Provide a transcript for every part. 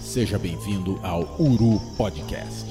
Seja bem-vindo ao Uru Podcast.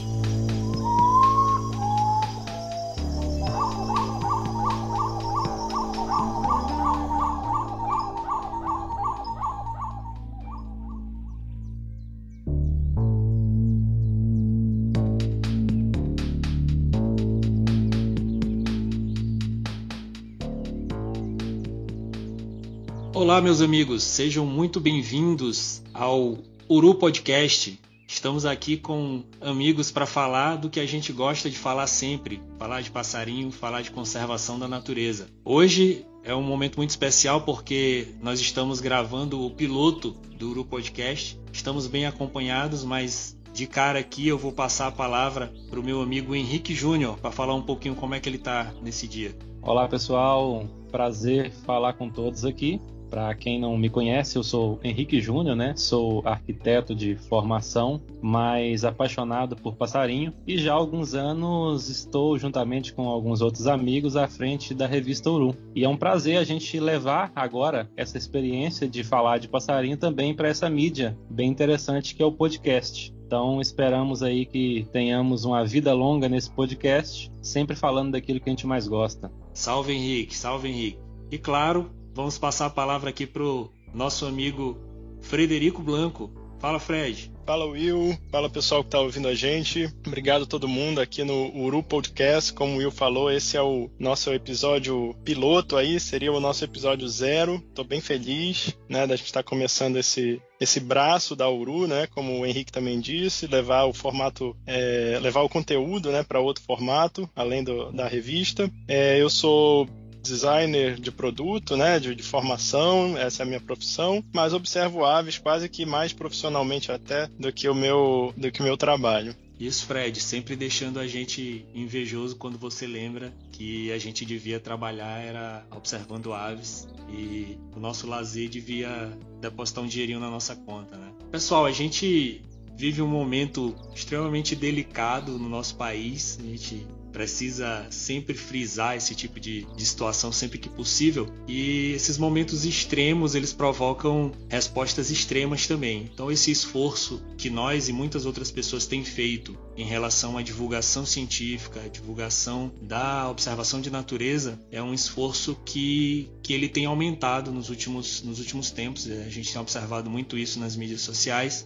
Olá, meus amigos, sejam muito bem-vindos ao Uru Podcast. Estamos aqui com amigos para falar do que a gente gosta de falar sempre, falar de passarinho, falar de conservação da natureza. Hoje é um momento muito especial porque nós estamos gravando o piloto do Uru Podcast. Estamos bem acompanhados, mas de cara aqui eu vou passar a palavra para o meu amigo Henrique Júnior para falar um pouquinho como é que ele está nesse dia. Olá, pessoal, prazer falar com todos aqui. Para quem não me conhece, eu sou Henrique Júnior, né? Sou arquiteto de formação, mas apaixonado por passarinho e já há alguns anos estou juntamente com alguns outros amigos à frente da revista Uru. E é um prazer a gente levar agora essa experiência de falar de passarinho também para essa mídia bem interessante que é o podcast. Então esperamos aí que tenhamos uma vida longa nesse podcast, sempre falando daquilo que a gente mais gosta. Salve Henrique, salve Henrique. E claro, vamos passar a palavra aqui para o nosso amigo Frederico Blanco. Fala, Fred. Fala, Will. Fala, pessoal que está ouvindo a gente. Obrigado a todo mundo aqui no Uru Podcast. Como o Will falou, esse é o nosso episódio piloto aí, seria o nosso episódio 0. Estou bem feliz, né, da gente estar começando esse braço da Uru, né, como o Henrique também disse, levar o formato, levar o conteúdo, né, para outro formato, além da revista. Eu sou designer de produto, né, de formação, essa é a minha profissão, mas observo aves quase que mais profissionalmente até do que o meu trabalho. Isso, Fred, sempre deixando a gente invejoso quando você lembra que a gente devia trabalhar era observando aves e o nosso lazer devia depositar um dinheirinho na nossa conta, né? Pessoal, a gente vive um momento extremamente delicado no nosso país, a gente precisa sempre frisar esse tipo de situação sempre que possível, e esses momentos extremos eles provocam respostas extremas também. Então esse esforço que nós e muitas outras pessoas têm feito em relação à divulgação científica, à divulgação da observação de natureza, é um esforço que ele tem aumentado nos últimos tempos. A gente tem observado muito isso nas mídias sociais,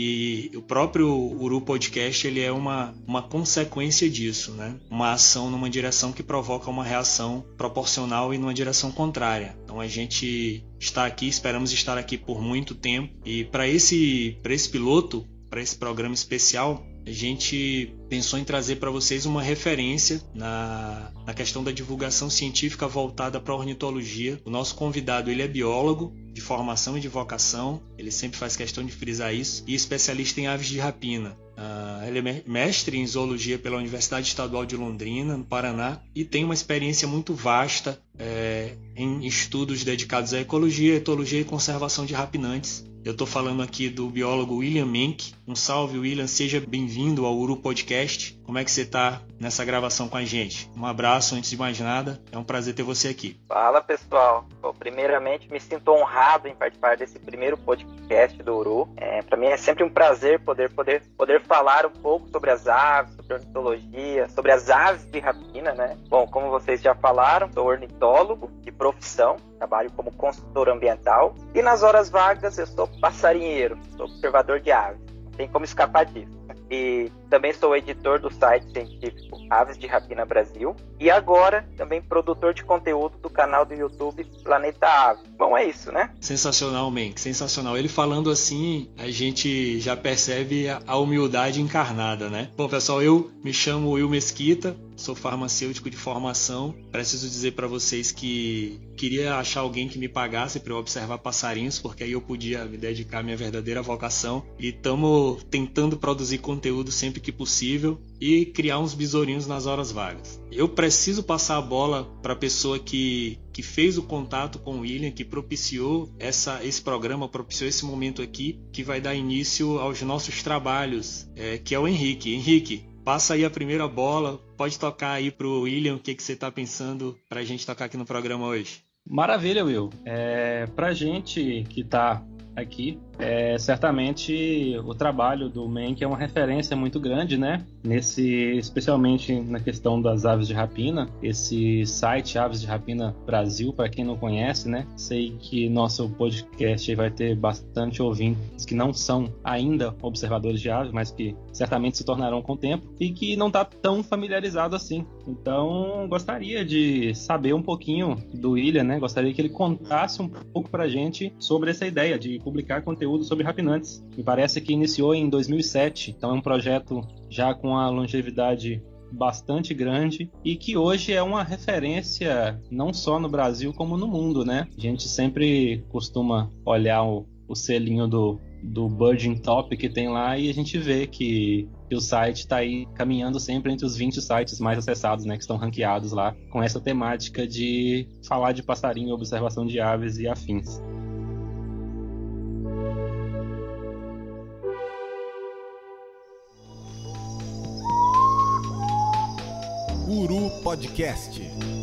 e o próprio Uru Podcast ele é uma consequência disso, né? Uma ação numa direção que provoca uma reação proporcional e numa direção contrária. Então a gente está aqui, esperamos estar aqui por muito tempo, e para esse piloto, para esse programa especial, a gente pensou em trazer para vocês uma referência na questão da divulgação científica voltada para a ornitologia. O nosso convidado ele é biólogo de formação e de vocação, ele sempre faz questão de frisar isso, e especialista em aves de rapina. Ele é mestre em zoologia pela Universidade Estadual de Londrina, no Paraná, e tem uma experiência muito vasta em estudos dedicados à ecologia, etologia e conservação de rapinantes. Eu estou falando aqui do biólogo William Menck. Um salve, William, seja bem-vindo ao Uru Podcast. Como é que você está nessa gravação com a gente? Um abraço, antes de mais nada, é um prazer ter você aqui. Fala, pessoal. Bom, primeiramente, me sinto honrado em participar desse primeiro podcast do Uru. Para mim é sempre um prazer poder falar um pouco sobre as aves, sobre ornitologia, sobre as aves de rapina, né? Bom, como vocês já falaram, sou ornitólogo de profissão, trabalho como consultor ambiental, e nas horas vagas eu sou passarinheiro, sou observador de aves, não tem como escapar disso. E também sou editor do site científico Aves de Rapina Brasil, e agora também produtor de conteúdo do canal do YouTube Planeta Ave. Bom, é isso, né? Sensacional, Menck, sensacional. Ele falando assim, a gente já percebe a humildade encarnada, né? Bom, pessoal, eu me chamo Will Mesquita, sou farmacêutico de formação. Preciso dizer para vocês que queria achar alguém que me pagasse para eu observar passarinhos, porque aí eu podia me dedicar à minha verdadeira vocação. E estamos tentando produzir conteúdo sempre que possível e criar uns besourinhos nas horas vagas. Eu preciso passar a bola para a pessoa que fez o contato com o William, que propiciou esse programa, propiciou esse momento aqui, que vai dar início aos nossos trabalhos, que é o Henrique. Henrique, passa aí a primeira bola, pode tocar aí pro William o que você está pensando para a gente tocar aqui no programa hoje. Maravilha, Will. Pra gente que está aqui Certamente o trabalho do Menck é uma referência muito grande, né? Especialmente na questão das aves de rapina. Esse site Aves de Rapina Brasil, para quem não conhece, né? Sei que nosso podcast vai ter bastante ouvintes que não são ainda observadores de aves, mas que certamente se tornarão com o tempo e que não está tão familiarizado assim. Então, gostaria de saber um pouquinho do William, né? Gostaria que ele contasse um pouco pra gente sobre essa ideia de publicar conteúdo sobre rapinantes. Me parece que iniciou em 2007, então é um projeto já com a longevidade bastante grande e que hoje é uma referência não só no Brasil como no mundo, né? A gente sempre costuma olhar o selinho do Birding Top que tem lá e a gente vê que o site está aí caminhando sempre entre os 20 sites mais acessados, né, que estão ranqueados lá, com essa temática de falar de passarinho, observação de aves e afins. Uru Podcast.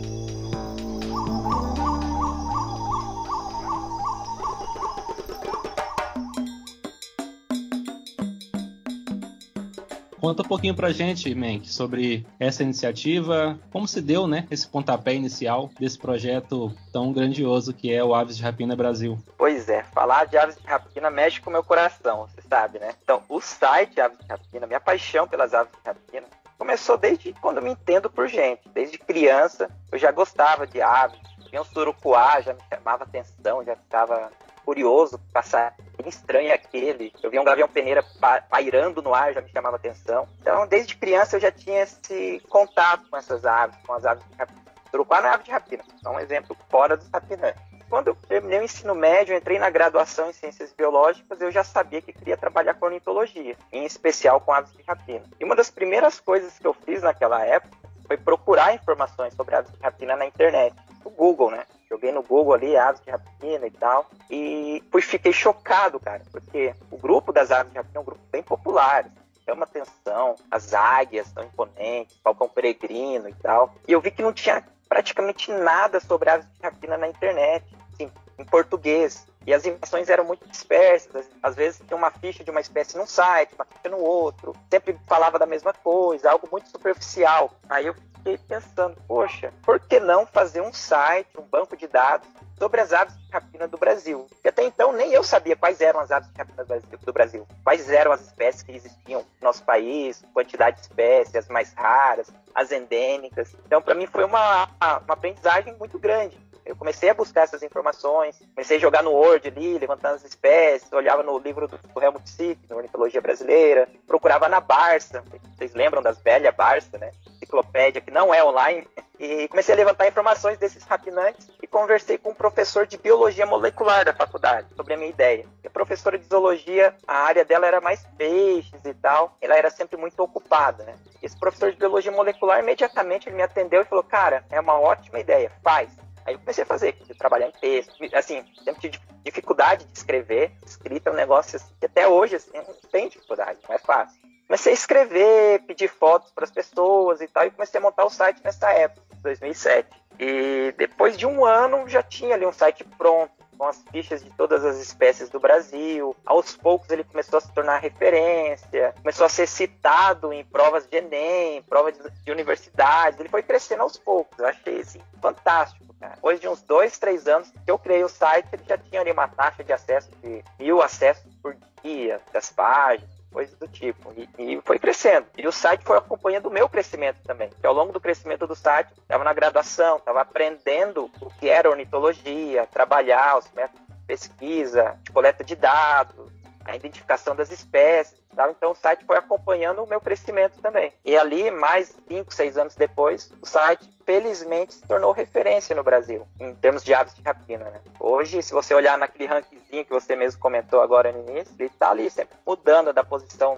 Conta um pouquinho pra gente, Menck, sobre essa iniciativa, como se deu, né, esse pontapé inicial desse projeto tão grandioso que é o Aves de Rapina Brasil. Pois é, falar de aves de rapina mexe com o meu coração, você sabe, né? Então, o site Aves de Rapina, minha paixão pelas aves de rapina, começou desde quando eu me entendo por gente. Desde criança, eu já gostava de aves. Vinha um surucuá, já me chamava atenção, já ficava curioso, passar estranho aquele. Eu via um gavião peneira pairando no ar, já me chamava atenção. Então, desde criança, eu já tinha esse contato com essas aves, com as aves de rapina. Surucuá não é ave de rapina, é um exemplo fora dos rapinantes. Quando eu terminei o ensino médio, entrei na graduação em Ciências Biológicas, eu já sabia que queria trabalhar com ornitologia, em especial com aves de rapina. E uma das primeiras coisas que eu fiz naquela época foi procurar informações sobre aves de rapina na internet, no Google, né? Joguei no Google ali, aves de rapina e tal, e fiquei chocado, cara, porque o grupo das aves de rapina é um grupo bem popular, chama atenção, as águias são imponentes, falcão peregrino e tal, e eu vi que não tinha praticamente nada sobre aves de rapina na internet, assim, em português. E as informações eram muito dispersas. Às vezes tinha uma ficha de uma espécie num site, uma ficha no outro. Sempre falava da mesma coisa, algo muito superficial. Aí eu fiquei pensando, poxa, por que não fazer um site, um banco de dados sobre as aves de rapina do Brasil? Porque até então nem eu sabia quais eram as aves de rapina do Brasil. Quais eram as espécies que existiam no nosso país, quantidade de espécies, as mais raras, as endêmicas. Então, para mim foi uma aprendizagem muito grande. Eu comecei a buscar essas informações, comecei a jogar no Word ali, levantando as espécies, olhava no livro do Helmut Sick, na Ornitologia Brasileira, procurava na Barça, vocês lembram das velhas Barça, né? Enciclopédia, que não é online, e comecei a levantar informações desses rapinantes e conversei com um professor de biologia molecular da faculdade sobre a minha ideia. A professora de zoologia, a área dela era mais peixes e tal, ela era sempre muito ocupada, né? Esse professor de biologia molecular, imediatamente ele me atendeu e falou, cara, é uma ótima ideia, faz. Aí eu comecei a fazer, trabalhar em texto, assim, sempre tive dificuldade de escrever, escrita é um negócio assim, que até hoje assim, não tem dificuldade, não é fácil. Comecei a escrever, pedir fotos para as pessoas e tal, e comecei a montar o site nessa época, 2007. E depois de um ano já tinha ali um site pronto, com as fichas de todas as espécies do Brasil. Aos poucos ele começou a se tornar referência, começou a ser citado em provas de Enem, provas de universidades. Ele foi crescendo aos poucos, eu achei assim, fantástico. Depois de uns 2, 3 anos que eu criei o site, ele já tinha ali uma taxa de acesso de 1.000 acessos por dia, das páginas, coisas do tipo. E foi crescendo. E o site foi acompanhando o meu crescimento também. Porque ao longo do crescimento do site, estava na graduação, estava aprendendo o que era ornitologia, trabalhar os métodos de pesquisa, de coleta de dados, a identificação das espécies. Então o site foi acompanhando o meu crescimento também. E ali, mais 5, 6 anos depois, o site felizmente se tornou referência no Brasil, em termos de aves de rapina, né? Hoje, se você olhar naquele rankzinho que você mesmo comentou agora no início, ele está ali sempre mudando da posição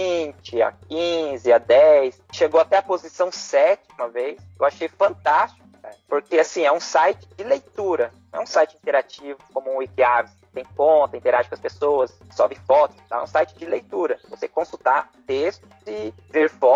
20, a 15, a 10, chegou até a posição 7 uma vez. Eu achei fantástico, cara, porque assim, é um site de leitura, não é um site interativo como o Wikiaves. Tem conta, interage com as pessoas, sobe fotos, tá? É um site de leitura. Você consultar textos e ver fotos,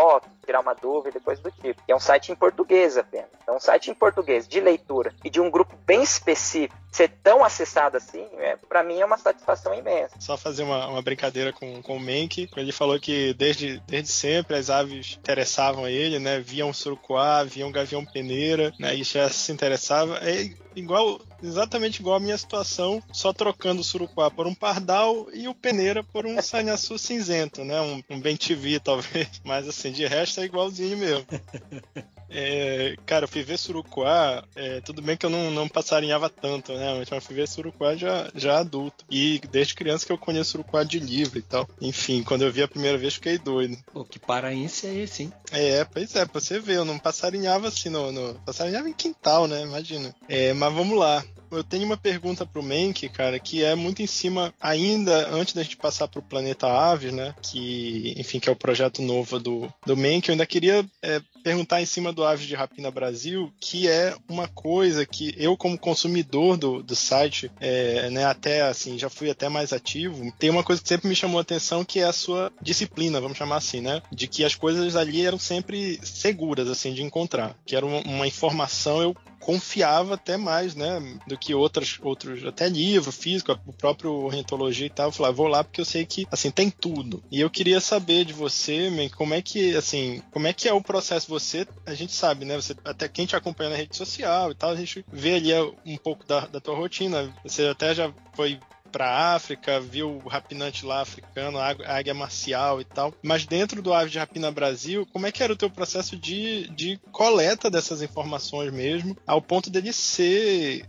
tirar uma dúvida, coisa do tipo. E é um site em português apenas. Então, um site em português, de leitura, e de um grupo bem específico, ser tão acessado assim, para mim é uma satisfação imensa. Só fazer uma brincadeira com o Menck. Ele falou que desde sempre as aves interessavam a ele, né? Viam surucuá, viam gavião peneira, né? E já se interessava. É exatamente igual a minha situação, só trocando o surucuá por um pardal e o peneira por um sanhaçu cinzento, né? Um bem-te-vi, talvez. Mas assim, de resto é igualzinho mesmo. Cara, eu fui ver surucuá, tudo bem que eu não passarinhava tanto, né? Mas eu fui ver surucuá já adulto. E desde criança que eu conheço surucuá de livro e tal. Enfim, quando eu vi a primeira vez, fiquei doido. Pô, que paraense é esse, hein? Pois é, pra você ver, eu não passarinhava assim, passarinhava em quintal, né? Imagina. Mas vamos lá. Eu tenho uma pergunta pro Menck, cara, que é muito em cima, ainda antes da gente passar pro Planeta Aves, né? Que é o projeto novo do Menck. Eu ainda queria perguntar em cima do Aves de Rapina Brasil, que é uma coisa que eu, como consumidor do site, né, até assim, já fui até mais ativo, tem uma coisa que sempre me chamou a atenção, que é a sua disciplina, vamos chamar assim, né? De que as coisas ali eram sempre seguras, assim, de encontrar. Que era uma informação, eu confiava até mais, né, do que outros, até livro físico, o próprio Ornitologia e tal. Eu falava, vou lá porque eu sei que, assim, tem tudo. E eu queria saber de você, como é que é o processo? A gente sabe, né, você, até quem te acompanha na rede social e tal, a gente vê ali um pouco da tua rotina. Você até já foi pra África, viu o rapinante lá africano, a águia marcial e tal. Mas dentro do Aves de Rapina Brasil, como é que era o teu processo de coleta dessas informações mesmo, ao ponto dele ser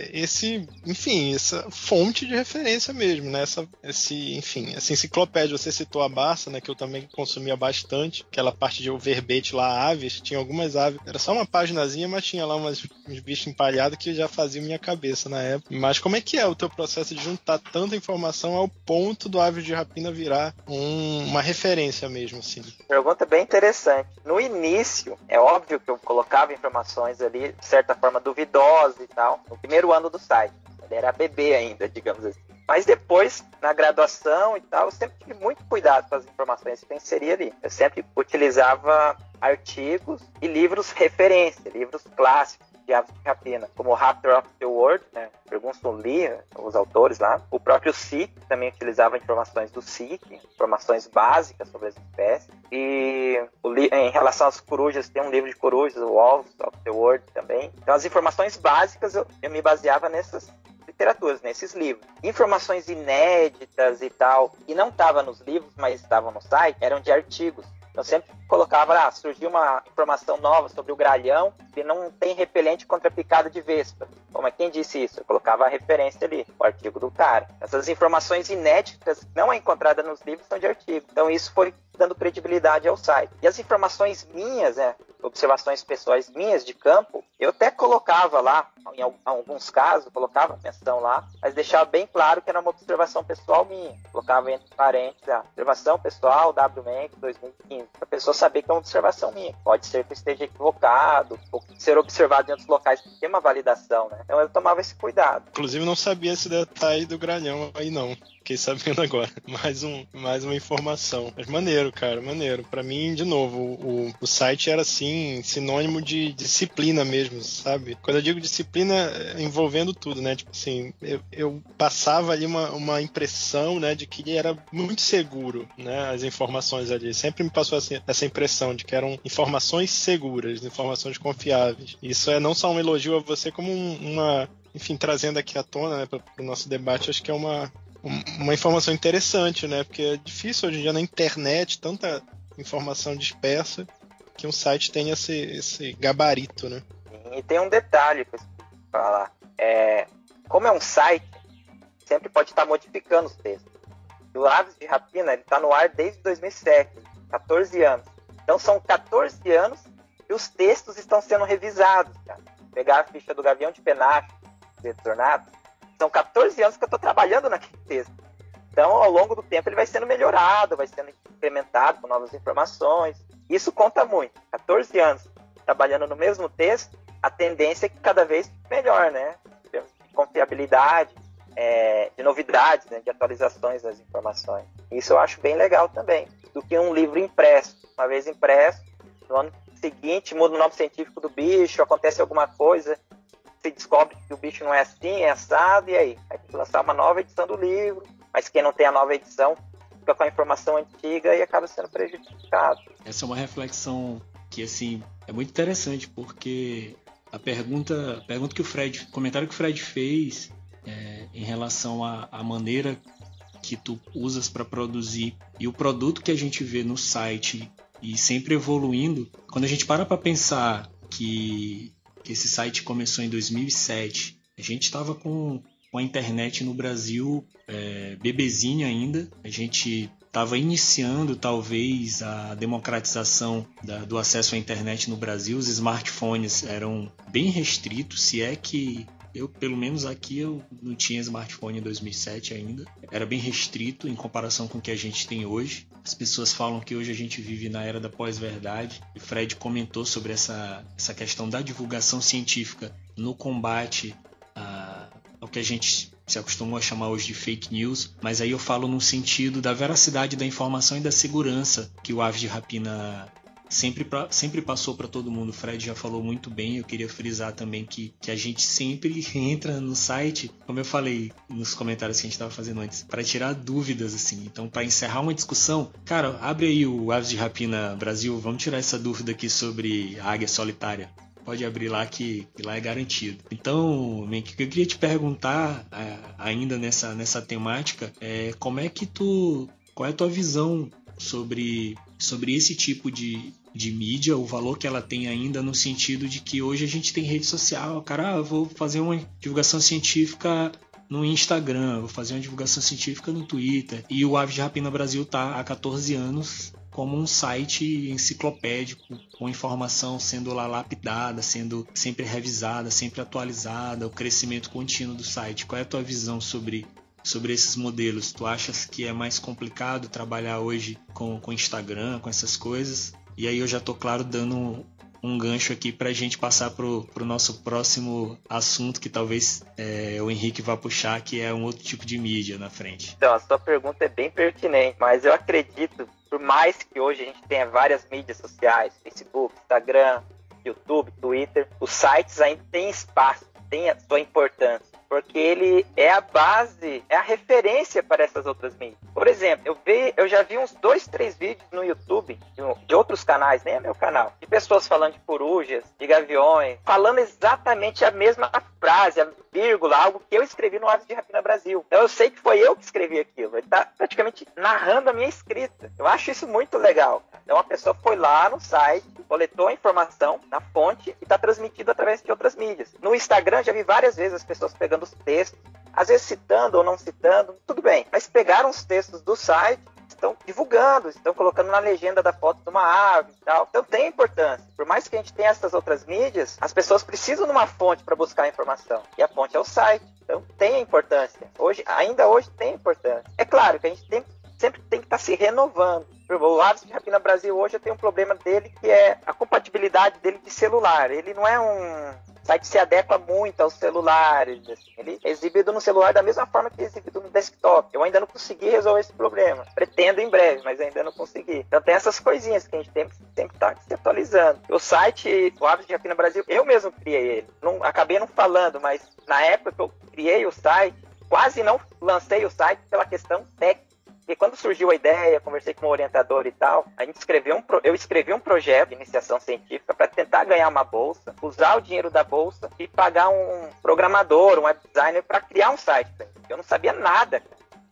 essa fonte de referência mesmo, né? Essa enciclopédia. Você citou a Barça, né? Que eu também consumia bastante, aquela parte de o verbete lá, aves, tinha algumas aves, era só uma paginazinha, mas tinha lá uns bichos empalhados que já faziam minha cabeça na época. Mas como é que é o teu processo de juntar tanta informação ao ponto do Aves de Rapina virar uma referência mesmo, assim? Pergunta bem interessante. No início, é óbvio que eu colocava informações ali, de certa forma, duvidosas e tal, no primeiro ano do site. Ele era bebê ainda, digamos assim. Mas depois, na graduação e tal, eu sempre tive muito cuidado com as informações que eu inseria ali. Eu sempre utilizava artigos e livros referência, livros clássicos de Aves de Rapina, como Raptor of the World, né? Ferguson Lee, os autores lá. O próprio SIC também utilizava informações do SIC, informações básicas sobre as espécies. E em relação às corujas, tem um livro de corujas, o Wolves of the World também. Então, as informações básicas eu me baseava nessas literaturas, nesses livros. Informações inéditas e tal, que não estavam nos livros, mas estavam no site, eram de artigos. Eu sempre colocava, surgiu uma informação nova sobre o gralhão que não tem repelente contra a picada de vespa. Como é quem disse isso? Eu colocava a referência ali, o artigo do cara. Essas informações inéditas não é encontrada nos livros, são de artigo. Então isso foi dando credibilidade ao site. E as informações minhas, observações pessoais minhas de campo, eu até colocava lá, em alguns casos, colocava menção lá, mas deixava bem claro que era uma observação pessoal minha. Colocava entre parênteses, observação pessoal, WMEC 2015, para a pessoa saber que é uma observação minha. Pode ser que eu esteja equivocado, ou ser observado em outros locais que tem uma validação, né? Então eu tomava esse cuidado. Inclusive não sabia esse detalhe do gralhão aí não. Fiquei sabendo agora. Mais uma informação. Mas maneiro, cara, maneiro. Pra mim, de novo, o site era, assim, sinônimo de disciplina mesmo, sabe? Quando eu digo disciplina, envolvendo tudo, né? Tipo assim, eu passava ali uma impressão, né, de que ele era muito seguro, né? As informações ali. Sempre me passou assim, essa impressão de que eram informações seguras, informações confiáveis. Isso é não só um elogio a você, como enfim, trazendo aqui à tona, né, para o nosso debate, acho que é uma informação interessante, né? Porque é difícil hoje em dia na internet, tanta informação dispersa, que um site tem esse gabarito, né? E tem um detalhe que eu preciso falar. Como é um site, sempre pode estar modificando os textos. O Aves de Rapina, ele está no ar desde 2007, 14 anos. Então são 14 anos e os textos estão sendo revisados, cara. Pegar a ficha do Gavião de Penacho, de Tornado, são 14 anos que eu estou trabalhando naquele texto. Então, ao longo do tempo, ele vai sendo melhorado, vai sendo incrementado com novas informações. Isso conta muito. 14 anos trabalhando no mesmo texto, a tendência é que cada vez melhor, né? Em termos de confiabilidade, de novidades, né? De atualizações das informações. Isso eu acho bem legal também, do que um livro impresso. Uma vez impresso, no ano seguinte muda o nome científico do bicho, acontece alguma coisa, se descobre que o bicho não é assim, é assado, e aí? Aí tem que lançar uma nova edição do livro, mas quem não tem a nova edição fica com a informação antiga e acaba sendo prejudicado. Essa é uma reflexão que, assim, é muito interessante, porque a comentário que o Fred fez em relação à maneira que tu usas para produzir e o produto que a gente vê no site e sempre evoluindo, quando a gente para pensar que esse site começou em 2007, a gente estava com a internet no Brasil bebezinha ainda, a gente estava iniciando talvez a democratização do acesso à internet no Brasil, os smartphones eram bem restritos, se é que pelo menos aqui eu não tinha smartphone em 2007 ainda, era bem restrito em comparação com o que a gente tem hoje. As pessoas falam que hoje a gente vive na era da pós-verdade, e Fred comentou sobre essa questão da divulgação científica no combate ao que a gente se acostumou a chamar hoje de fake news, mas aí eu falo no sentido da veracidade da informação e da segurança que o Aves de Rapina sempre passou para todo mundo. O Fred já falou muito bem, eu queria frisar também que a gente sempre entra no site, como eu falei nos comentários que a gente estava fazendo antes, para tirar dúvidas, assim. Então, para encerrar uma discussão, cara, abre aí o Aves de Rapina Brasil, vamos tirar essa dúvida aqui sobre a águia solitária. Pode abrir lá que lá é garantido. Então, o que eu queria te perguntar ainda nessa temática qual é a tua visão sobre esse tipo de mídia, o valor que ela tem ainda, no sentido de que hoje a gente tem rede social, cara, eu vou fazer uma divulgação científica no Instagram, vou fazer uma divulgação científica no Twitter, e o Aves de Rapina Brasil está há 14 anos como um site enciclopédico, com informação sendo lá lapidada, sendo sempre revisada, sempre atualizada, o crescimento contínuo do site. Qual é a tua visão sobre esses modelos? Tu achas que é mais complicado trabalhar hoje com Instagram, com essas coisas? E aí eu já tô, claro, dando um gancho aqui pra gente passar pro nosso próximo assunto, que talvez o Henrique vá puxar, que é um outro tipo de mídia na frente. Então, a sua pergunta é bem pertinente, mas eu acredito, por mais que hoje a gente tenha várias mídias sociais, Facebook, Instagram, YouTube, Twitter, os sites ainda têm espaço, têm a sua importância, porque ele é a base, é a referência para essas outras mídias. Por exemplo, eu já vi uns 2, 3 vídeos no YouTube de outros canais, nem é meu canal, de pessoas falando de corujas, de gaviões, falando exatamente a mesma frase, a vírgula, algo que eu escrevi no Aves de Rapina Brasil. Então eu sei que foi eu que escrevi aquilo. Ele está praticamente narrando a minha escrita. Eu acho isso muito legal. Então a pessoa foi lá no site, coletou a informação na fonte e está transmitido através de outras mídias. No Instagram já vi várias vezes as pessoas pegando os textos, às vezes citando ou não citando, tudo bem, mas pegaram os textos do site, estão divulgando, estão colocando na legenda da foto de uma ave e tal. Então tem importância. Por mais que a gente tenha essas outras mídias, as pessoas precisam de uma fonte para buscar a informação. E a fonte é o site. Então tem importância. Ainda hoje tem importância. É claro que a gente sempre tem que estar se renovando. O Aves de Rapina Brasil hoje tem um problema dele, que é a compatibilidade dele de celular. Ele não é um site que se adequa muito aos celulares. Assim. Ele é exibido no celular da mesma forma que é exibido no desktop. Eu ainda não consegui resolver esse problema. Pretendo em breve, mas ainda não consegui. Então tem essas coisinhas que a gente tem que sempre estar se atualizando. O site, o Aves de Rapina Brasil, eu mesmo criei ele. Acabei não falando, mas na época que eu criei o site, quase não lancei o site pela questão técnica. Porque quando surgiu a ideia, conversei com um orientador e tal, eu escrevi um projeto de iniciação científica para tentar ganhar uma bolsa, usar o dinheiro da bolsa e pagar um programador, um web designer para criar um site. Eu não sabia nada,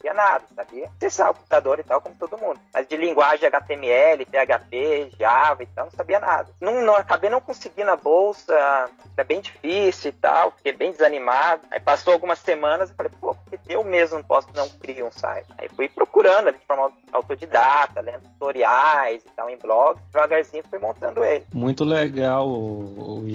sabia acessar o computador e tal, como todo mundo. Mas de linguagem HTML, PHP, Java e tal, não sabia nada. Acabei não conseguindo a bolsa, é bem difícil e tal, fiquei bem desanimado. Aí passou algumas semanas e falei, eu mesmo não crio um site. Aí fui procurando ali de forma autodidata, lendo tutoriais e tal, em blogs, devagarzinho fui montando ele. Muito legal, William.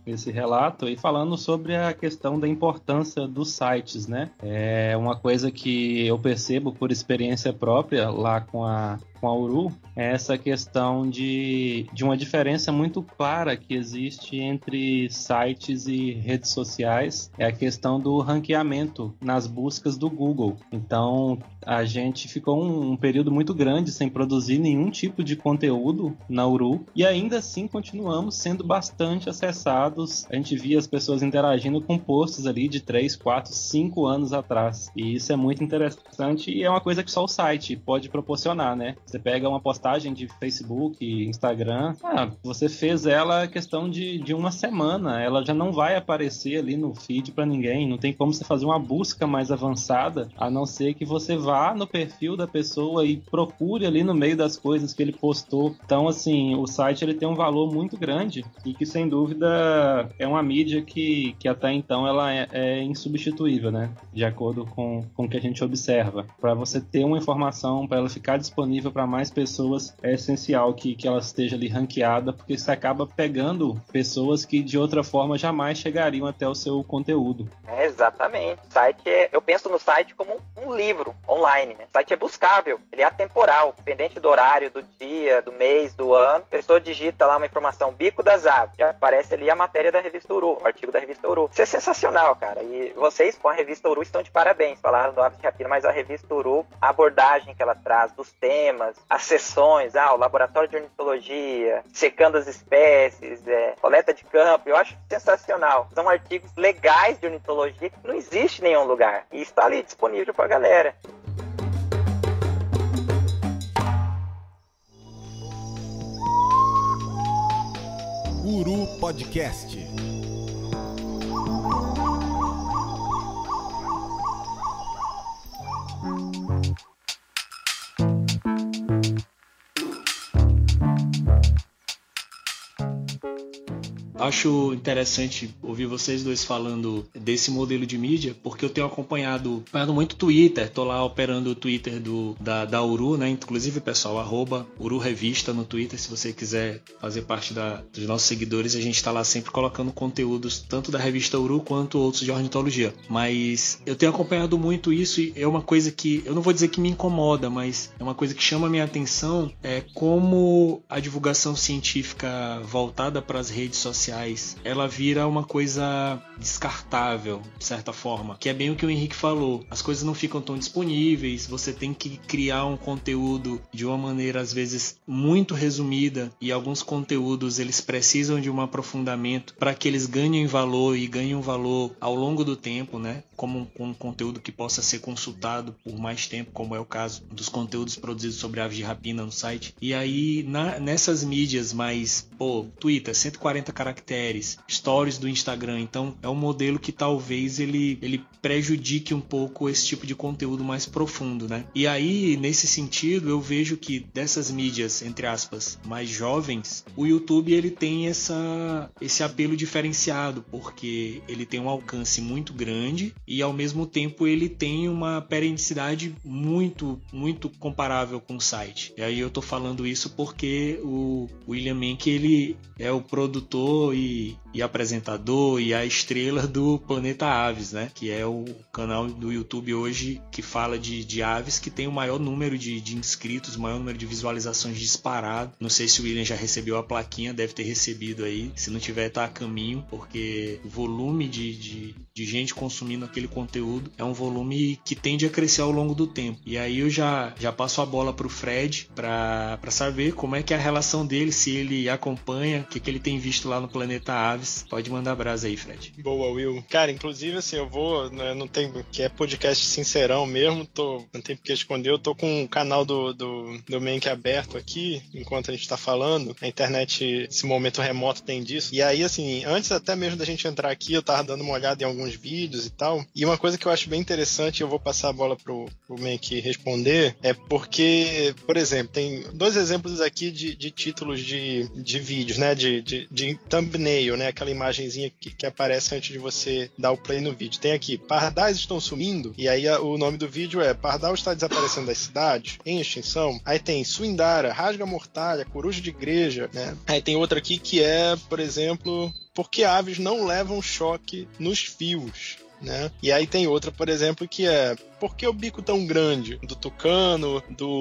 esse relato e falando sobre a questão da importância dos sites, né? É uma coisa que eu percebo por experiência própria lá com a Uru, é essa questão de uma diferença muito clara que existe entre sites e redes sociais, é a questão do ranqueamento nas buscas do Google. Então, a gente ficou um período muito grande sem produzir nenhum tipo de conteúdo na Uru e ainda assim continuamos sendo bastante acessados. A gente via as pessoas interagindo com posts ali de 3, 4, 5 anos atrás. E isso é muito interessante e é uma coisa que só o site pode proporcionar, né? Você pega uma postagem de Facebook, Instagram, você fez ela questão de uma semana, ela já não vai aparecer ali no feed para ninguém, não tem como você fazer uma busca mais avançada, a não ser que você vá no perfil da pessoa e procure ali no meio das coisas que ele postou. Então, assim, o site ele tem um valor muito grande e que, sem dúvida, é uma mídia que até então ela é insubstituível, né? De acordo com o que a gente observa. Para você ter uma informação, para ela ficar disponível para mais pessoas, é essencial que ela esteja ali ranqueada, porque você acaba pegando pessoas que de outra forma jamais chegariam até o seu conteúdo. Exatamente. O site eu penso no site como um livro online, né? O site é buscável, ele é atemporal, dependente do horário, do dia, do mês, do ano. A pessoa digita lá uma informação, bico das aves, já aparece ali a matéria da revista Uru, o artigo da revista Uru. Isso é sensacional, cara. E vocês com a revista Uru estão de parabéns. Falaram do Aves de Rapina, mas a revista Uru, a abordagem que ela traz dos temas, as sessões, o laboratório de ornitologia, secando as espécies, coleta de campo, eu acho sensacional. São artigos legais de ornitologia que não existe em nenhum lugar. E está ali disponível para a galera. Uru Podcast. Acho interessante ouvir vocês dois falando desse modelo de mídia, porque eu tenho acompanhado muito Twitter, tô lá operando o Twitter da Uru, né? Inclusive, pessoal, @Uru Revista no Twitter, se você quiser fazer parte dos nossos seguidores, a gente tá lá sempre colocando conteúdos, tanto da revista Uru quanto outros de ornitologia. Mas eu tenho acompanhado muito isso e é uma coisa que, eu não vou dizer que me incomoda, mas é uma coisa que chama a minha atenção, é como a divulgação científica voltada para as redes sociais, ela vira uma coisa descartável, de certa forma, que é bem o que o Henrique falou. As coisas não ficam tão disponíveis, você tem que criar um conteúdo de uma maneira, às vezes, muito resumida, e alguns conteúdos, eles precisam de um aprofundamento para que eles ganhem valor e ganhem valor ao longo do tempo, né? Como um conteúdo que possa ser consultado por mais tempo, como é o caso dos conteúdos produzidos sobre aves de rapina no site. E aí, nessas mídias mais, Twitter, 140 caracteres, stories do Instagram, então é um modelo que talvez ele prejudique um pouco esse tipo de conteúdo mais profundo, né? E aí, nesse sentido, eu vejo que dessas mídias, entre aspas, mais jovens, o YouTube ele tem esse apelo diferenciado, porque ele tem um alcance muito grande e ao mesmo tempo ele tem uma periodicidade muito, muito comparável com o site. E aí eu tô falando isso porque o William Menck, ele é o produtor e apresentador e a estrela do Planeta Aves, né? Que é o canal do YouTube hoje que fala de aves, que tem o maior número de inscritos, o maior número de visualizações disparado. Não sei se o William já recebeu a plaquinha, deve ter recebido aí. Se não tiver, tá a caminho, porque o volume de gente consumindo aquele conteúdo é um volume que tende a crescer ao longo do tempo. E aí eu já passo a bola pro Fred para saber como é que é a relação dele, se ele acompanha, o que ele tem visto lá no Planeta Aves. Pode mandar brasa aí, Fred. Boa, Will. Cara, inclusive, assim, eu vou, né, não tem, que é podcast sincerão mesmo, não tem porque esconder, eu tô com o canal do Menck aberto aqui, enquanto a gente tá falando, a internet, esse momento remoto tem disso, e aí, assim, antes até mesmo da gente entrar aqui, eu tava dando uma olhada em alguns vídeos e tal, e uma coisa que eu acho bem interessante, eu vou passar a bola pro Menck responder, é porque, por exemplo, tem dois exemplos aqui de títulos de vídeos, né, de thumbnail, né? Aquela imagenzinha que aparece antes de você dar o play no vídeo. Tem aqui, pardais estão sumindo, e aí o nome do vídeo é Pardal está desaparecendo das cidades, em extinção. Aí tem Suindara, rasga mortalha, coruja de igreja, né? Aí tem outra aqui que é, por exemplo, por que aves não levam choque nos fios, né? E aí tem outra, por exemplo, que é por que o bico tão grande do tucano,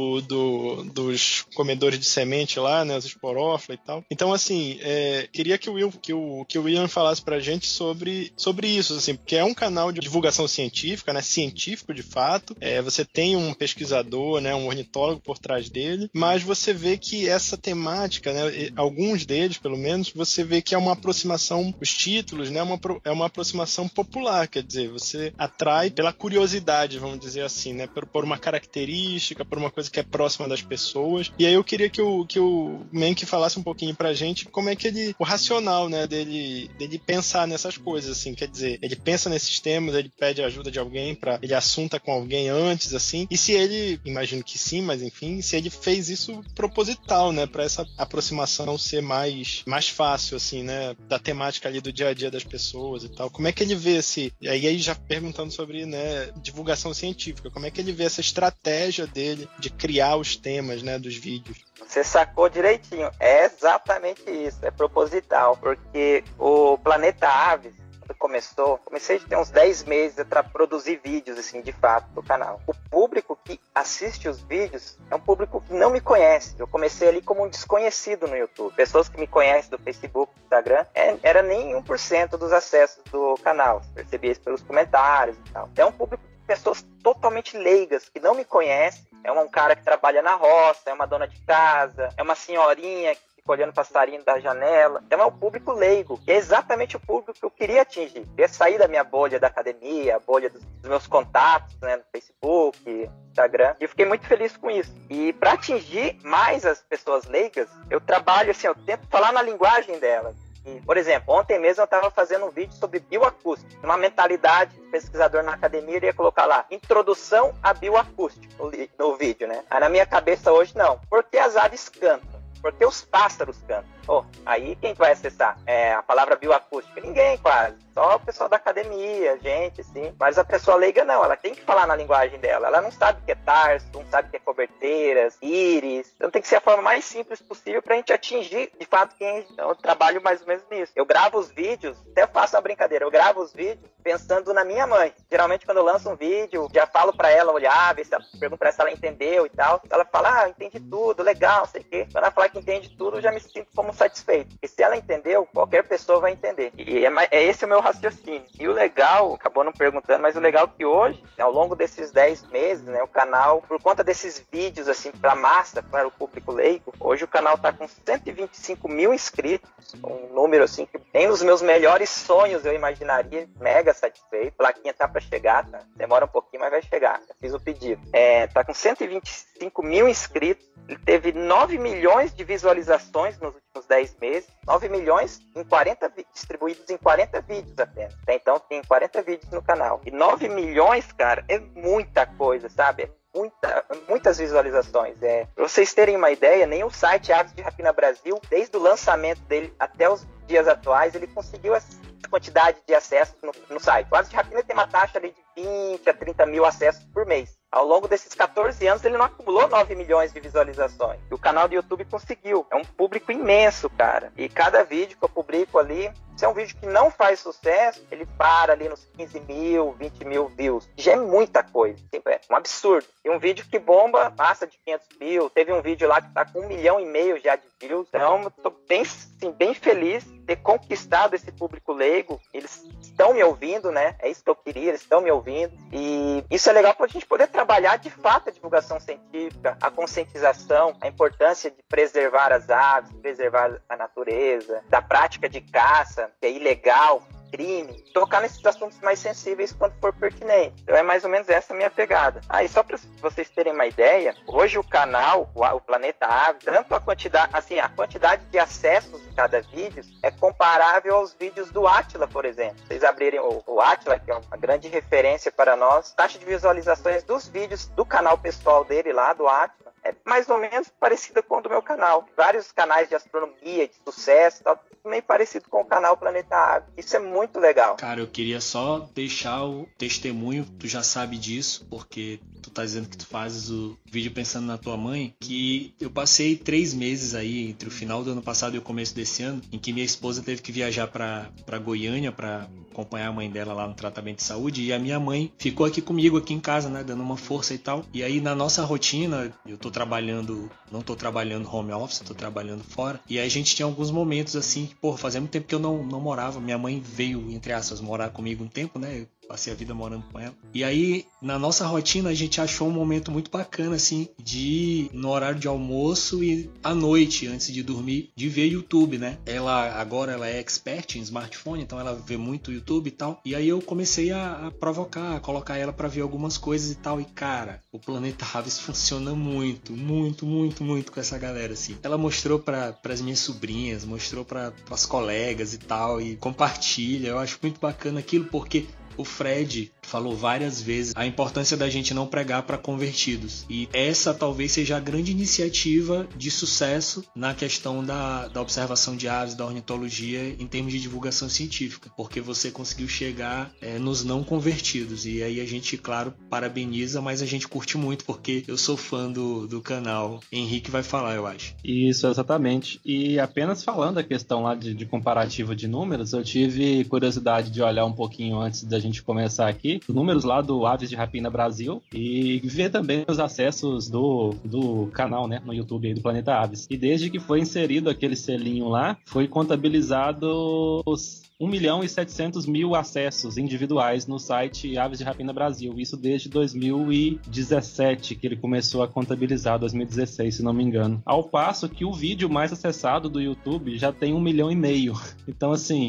dos comedores de semente lá, né, os esporófila e tal. Então, assim, queria que o William falasse pra gente sobre isso, assim, porque é um canal de divulgação científica, né, científico de fato. Você tem um pesquisador, né, um ornitólogo por trás dele, mas você vê que essa temática, né, alguns deles, pelo menos, você vê que é uma aproximação, os títulos, né, é uma aproximação popular, quer dizer, você atrai pela curiosidade, vamos dizer assim, né? Por uma característica, por uma coisa que é próxima das pessoas. E aí eu queria que o Menck falasse um pouquinho pra gente como é que o racional, né, dele pensar nessas coisas, assim, quer dizer, ele pensa nesses temas, ele pede ajuda de alguém, ele assunta com alguém antes, assim, e se ele, imagino que sim, mas enfim, se ele fez isso proposital, né, pra essa aproximação ser mais fácil, assim, né, da temática ali do dia a dia das pessoas e tal. Como é que ele vê e aí já perguntando sobre, né, divulgação científica, como é que ele vê essa estratégia dele de criar os temas, né, dos vídeos? Você sacou direitinho, é exatamente isso, é proposital, porque o Planeta Aves, quando comecei a ter uns 10 meses para produzir vídeos, assim, de fato, do canal. O público que assiste os vídeos é um público que não me conhece. Eu comecei ali como um desconhecido no YouTube. Pessoas que me conhecem do Facebook, do Instagram, era nem 1% dos acessos do canal. Percebi isso pelos comentários e tal. É um público de pessoas totalmente leigas, que não me conhecem. É um cara que trabalha na roça, é uma dona de casa, é uma senhorinha que olhando passarinho da janela. Então é o público leigo, que é exatamente o público que eu queria atingir. Eu queria sair da minha bolha da academia, a bolha dos meus contatos, né, no Facebook, Instagram, e eu fiquei muito feliz com isso. E para atingir mais as pessoas leigas, eu trabalho assim, eu tento falar na linguagem delas. E, por exemplo, ontem mesmo eu estava fazendo um vídeo sobre bioacústica, uma mentalidade do pesquisador na academia, ele ia colocar lá, introdução à bioacústica no vídeo, né? Aí na minha cabeça hoje, não. Por que as aves cantam? Porque os pássaros cantam. Aí quem vai acessar? A palavra bioacústica? Ninguém quase. Só o pessoal da academia, gente, assim. Mas a pessoa leiga não, ela tem que falar na linguagem dela. Ela não sabe o que é tarso, não sabe o que é coberteiras, íris. Então tem que ser a forma mais simples possível pra gente atingir, de fato, eu trabalho mais ou menos nisso. Eu gravo os vídeos, até faço uma brincadeira, eu gravo os vídeos pensando na minha mãe. Geralmente quando eu lanço um vídeo, já falo pra ela olhar, ver se ela pergunta pra ela se ela entendeu e tal. Ela fala, entendi tudo, legal, sei o quê. Quando ela falar que entende tudo, eu já me sinto como satisfeito. E se ela entendeu, qualquer pessoa vai entender. E esse é o meu raciocínio. E o legal, acabou não perguntando, mas o legal é que hoje, ao longo desses 10 meses, né, o canal, por conta desses vídeos, assim, pra massa, para o público leigo, hoje o canal tá com 125 mil inscritos, um número, assim, que nem nos meus melhores sonhos eu imaginaria, mega satisfeito. A plaquinha tá pra chegar, tá? Demora um pouquinho, mas vai chegar. Já fiz o pedido. Tá com 125 mil inscritos. Ele teve 9 milhões de visualizações nos últimos 10 meses. 9 milhões distribuídos em 40 vídeos apenas. Até então tem 40 vídeos no canal. E 9 milhões, cara, é muita coisa, sabe? Muitas visualizações. Pra vocês terem uma ideia, nem o site Aves de Rapina Brasil, desde o lançamento dele até os dias atuais, ele conseguiu essa quantidade de acessos no site. O Aves de Rapina tem uma taxa ali de 20 a 30 mil acessos por mês. Ao longo desses 14 anos, ele não acumulou 9 milhões de visualizações. E o canal do YouTube conseguiu. É um público imenso, cara. E cada vídeo que eu publico ali, se é um vídeo que não faz sucesso, ele para ali nos 15 mil, 20 mil views. Já é muita coisa. É um absurdo. E um vídeo que bomba, passa de 500 mil. Teve um vídeo lá que tá com 1,5 milhão já de views. Então, eu tô bem feliz de ter conquistado esse público leigo. Eles estão me ouvindo, né? É isso que eu queria, eles estão me ouvindo. E isso é legal pra gente poder trabalhar de fato a divulgação científica, a conscientização, a importância de preservar as aves, preservar a natureza, da prática de caça, que é ilegal, crime, tocar nesses assuntos mais sensíveis quando for pertinente. Então é mais ou menos essa a minha pegada. E só para vocês terem uma ideia, hoje o canal, o Planeta Aves, tanto a quantidade de acessos de cada vídeo é comparável aos vídeos do Átila, por exemplo. Vocês abrirem o Átila, que é uma grande referência para nós, taxa de visualizações dos vídeos do canal pessoal dele lá, do Átila, é mais ou menos parecida com o do meu canal. Vários canais de astronomia, de sucesso e tal, também parecido com o canal Planeta Aves. Isso é muito legal. Cara, eu queria só deixar o testemunho, tu já sabe disso, porque tu tá dizendo que tu fazes o vídeo pensando na tua mãe, que eu passei 3 meses aí, entre o final do ano passado e o começo desse ano, em que minha esposa teve que viajar pra Goiânia pra acompanhar a mãe dela lá no tratamento de saúde, e a minha mãe ficou aqui comigo, aqui em casa, né, dando uma força e tal. E aí na nossa rotina, eu tô trabalhando, não tô trabalhando home office, tô trabalhando fora, e aí a gente tinha alguns momentos assim, que, pô, fazia muito tempo que eu não morava, minha mãe veio, entre aspas, morar comigo um tempo, né, passei a vida morando com ela. E aí, na nossa rotina, a gente achou um momento muito bacana, assim, de, no horário de almoço e à noite, antes de dormir, de ver YouTube, né? Agora ela é expert em smartphone, então ela vê muito YouTube e tal. E aí eu comecei a provocar, a colocar ela pra ver algumas coisas e tal. E, cara, o Planeta Aves funciona muito, muito, muito, muito com essa galera, assim. Ela mostrou pras minhas sobrinhas, mostrou pras colegas e tal, e compartilha. Eu acho muito bacana aquilo, porque o Fred falou várias vezes a importância da gente não pregar para convertidos. E essa talvez seja a grande iniciativa de sucesso na questão da observação de aves, da ornitologia, em termos de divulgação científica. Porque você conseguiu chegar nos não convertidos. E aí a gente, claro, parabeniza, mas a gente curte muito, porque eu sou fã do canal. Henrique vai falar, eu acho. Isso, exatamente. E apenas falando a questão lá de comparativo de números, eu tive curiosidade de olhar um pouquinho antes da gente começar aqui, os números lá do Aves de Rapina Brasil, e ver também os acessos do canal, né, no YouTube aí do Planeta Aves. E desde que foi inserido aquele selinho lá, foi contabilizado os 1.700.000 acessos individuais no site Aves de Rapina Brasil. Isso desde 2017, que ele começou a contabilizar, 2016, se não me engano. Ao passo que o vídeo mais acessado do YouTube já tem 1,5 milhão. Então, assim,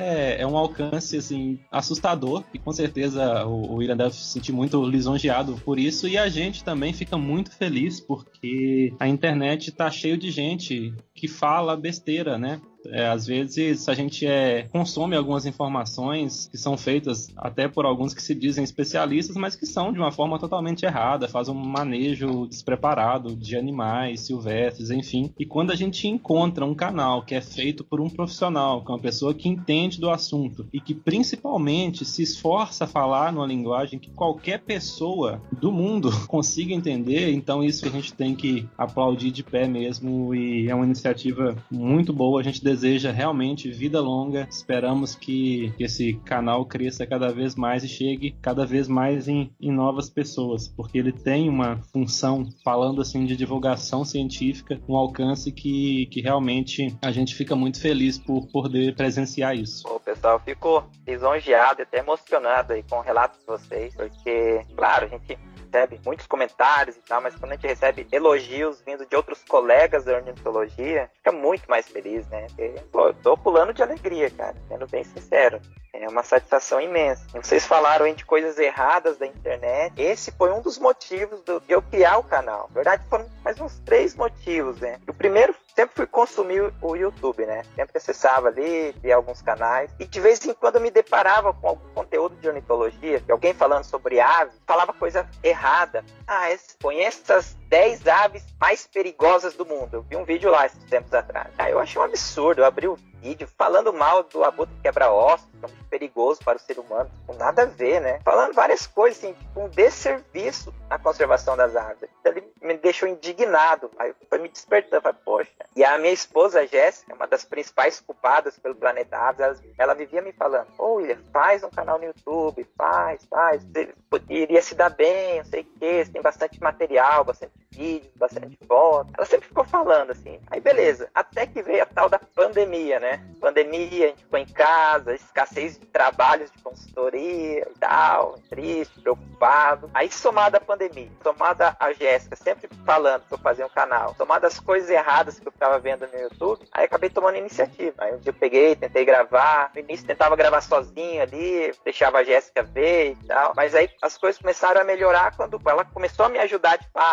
é um alcance, assim, assustador, e com certeza o William deve se sentir muito lisonjeado por isso, e a gente também fica muito feliz, porque a internet tá cheio de gente que fala besteira, né? Às vezes a gente consome algumas informações que são feitas até por alguns que se dizem especialistas, mas que são de uma forma totalmente errada, fazem um manejo despreparado de animais silvestres, enfim. E quando a gente encontra um canal que é feito por um profissional, que é uma pessoa que entende do assunto e que principalmente se esforça a falar numa linguagem que qualquer pessoa do mundo consiga entender, então isso a gente tem que aplaudir de pé mesmo, e é uma iniciativa muito boa. A gente deseja realmente vida longa, esperamos que esse canal cresça cada vez mais e chegue cada vez mais em novas pessoas, porque ele tem uma função, falando assim, de divulgação científica, um alcance que realmente a gente fica muito feliz por poder presenciar isso. O pessoal ficou lisonjeado e até emocionado aí com o relato de vocês, porque, claro, a gente recebe muitos comentários e tal, mas quando a gente recebe elogios vindo de outros colegas da ornitologia, fica muito mais feliz, né? Eu tô pulando de alegria, cara, sendo bem sincero. É uma satisfação imensa. E vocês falaram aí de coisas erradas da internet. Esse foi um dos motivos de eu criar o canal. Na verdade, foram mais uns 3 motivos, né? O primeiro, sempre fui consumir o YouTube, né? Sempre acessava ali, via alguns canais. E de vez em quando eu me deparava com algum conteúdo de ornitologia, que alguém falando sobre aves, falava coisa errada. Conheço essas 10 aves mais perigosas do mundo. Eu vi um vídeo lá esses tempos atrás. Eu achei um absurdo. Eu abri o vídeo falando mal do abutre quebra-ossos, que é muito perigoso para o ser humano, com nada a ver, né? Falando várias coisas, assim, tipo um desserviço na conservação das aves. Então, ele me deixou indignado, aí foi me despertando, falei, poxa. E a minha esposa, a Jéssica, uma das principais culpadas pelo Planeta Aves, ela vivia me falando, William, faz um canal no YouTube, faz, você iria se dar bem, não sei o que, você tem bastante material, bastante vídeos, bastante foto. Ela sempre ficou falando assim, aí beleza, até que veio a tal da pandemia, né? Pandemia, a gente ficou em casa, escassez de trabalhos de consultoria e tal, triste, preocupado. Aí somada a pandemia, somada a Jéssica sempre falando que eu fazia um canal, somada as coisas erradas que eu ficava vendo no YouTube, aí acabei tomando iniciativa. Aí um dia eu peguei, tentei gravar, no início tentava gravar sozinho ali, deixava a Jéssica ver e tal, mas aí as coisas começaram a melhorar quando ela começou a me ajudar de fato, me dar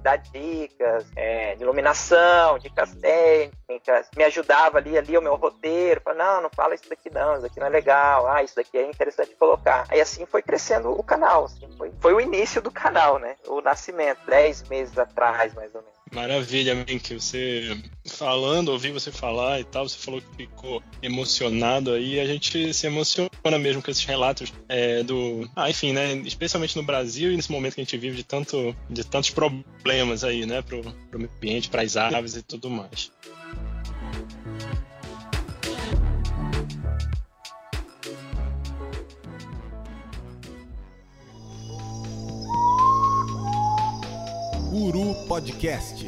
dar dicas de iluminação, dicas técnicas, me ajudava ali o meu roteiro, falava, não fala isso daqui não, isso daqui não é legal, isso daqui é interessante colocar. Aí assim foi crescendo o canal, assim, foi o início do canal, né? O nascimento, 10 meses atrás, mais ou menos. Maravilha, Menk, você falando, ouvi você falar e tal, você falou que ficou emocionado aí, a gente se emociona mesmo com esses relatos enfim, né, especialmente no Brasil e nesse momento que a gente vive de tantos problemas aí, né, pro meio ambiente, para as aves e tudo mais. Uru Podcast.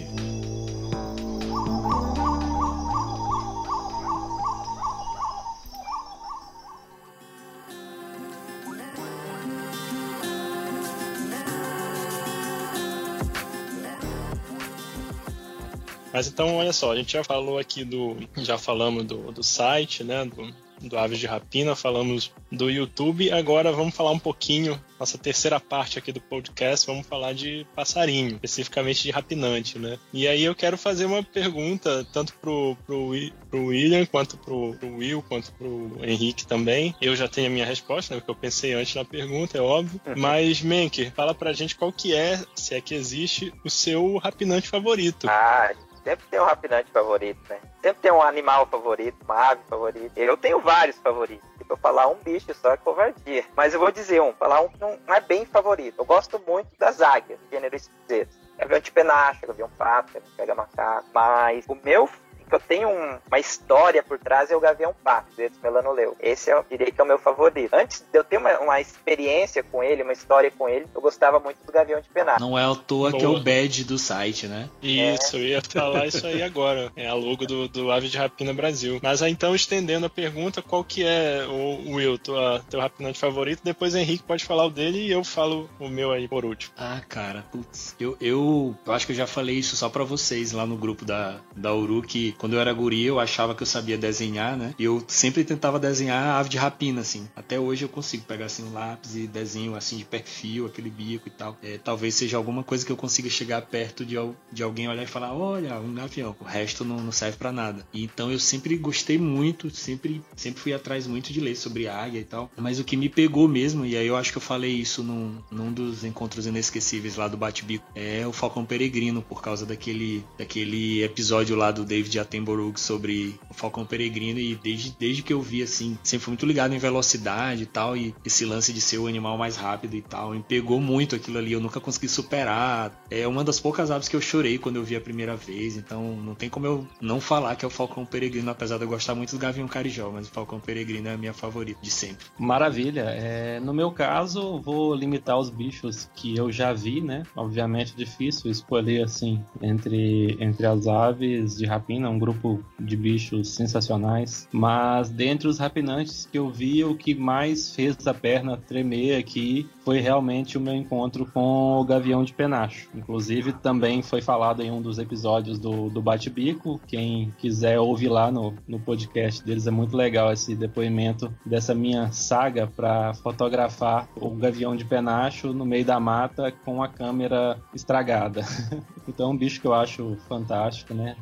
Mas então, olha só, a gente já falou aqui já falamos do site, né, do Aves de Rapina, falamos do YouTube, agora vamos falar um pouquinho, nossa terceira parte aqui do podcast, vamos falar de passarinho, especificamente de rapinante, né? E aí eu quero fazer uma pergunta, tanto pro William, quanto pro Will, quanto pro Henrique também. Eu já tenho a minha resposta, né, porque eu pensei antes na pergunta, é óbvio. Mas, Menk, fala pra gente qual que é, se é que existe, o seu rapinante favorito. Sempre tem um rapinante favorito, né? Sempre tem um animal favorito, uma ave favorita. Eu tenho vários favoritos. Se eu falar um bicho só é covardia. Mas eu vou dizer falar um que não é bem favorito. Eu gosto muito das águias, gênero esquisito. Gavião de penacho, gavião pato, pega macaco. Mas o meu que eu tenho uma história por trás é o gavião pato, Viretus melanoleu. Esse eu diria que é o meu favorito. Antes de eu ter uma experiência com ele, uma história com ele, eu gostava muito do gavião de penacho. Não é à toa que é o badge do site, né? Isso, eu ia falar isso aí agora. É a logo do Aves de Rapina Brasil. Mas aí, então, estendendo a pergunta, qual que é, o Will, teu rapinante favorito? Depois o Henrique pode falar o dele e eu falo o meu aí por último. Cara, putz. Eu acho que eu já falei isso só pra vocês lá no grupo da Uru, que quando eu era guri, eu achava que eu sabia desenhar, né? E eu sempre tentava desenhar a ave de rapina, assim. Até hoje eu consigo pegar, assim, um lápis e desenho, assim, de perfil, aquele bico e tal. Talvez seja alguma coisa que eu consiga chegar perto de alguém, olhar e falar, olha, um gavião. O resto não serve pra nada. E então eu sempre gostei muito, sempre fui atrás muito de ler sobre águia e tal. Mas o que me pegou mesmo, e aí eu acho que eu falei isso num dos encontros inesquecíveis lá do Bate-Bico, é o falcão peregrino, por causa daquele episódio lá do David Attenborough sobre o falcão peregrino, e desde que eu vi, assim, sempre fui muito ligado em velocidade e tal, e esse lance de ser o animal mais rápido e tal, me pegou muito aquilo ali, eu nunca consegui superar. É uma das poucas aves que eu chorei quando eu vi a primeira vez, então não tem como eu não falar que é o falcão peregrino, apesar de eu gostar muito do gavião carijó, mas o falcão peregrino é a minha favorita de sempre. Maravilha. No meu caso, vou limitar os bichos que eu já vi, né? Obviamente difícil escolher, assim, entre as aves de rapina, um grupo de bichos sensacionais, mas dentre os rapinantes que eu vi, o que mais fez a perna tremer aqui foi realmente o meu encontro com o gavião de penacho. Inclusive, também foi falado em um dos episódios do Bate-Bico. Quem quiser ouvir lá no podcast deles, é muito legal esse depoimento dessa minha saga para fotografar o gavião de penacho no meio da mata com a câmera estragada. Então é um bicho que eu acho fantástico, né?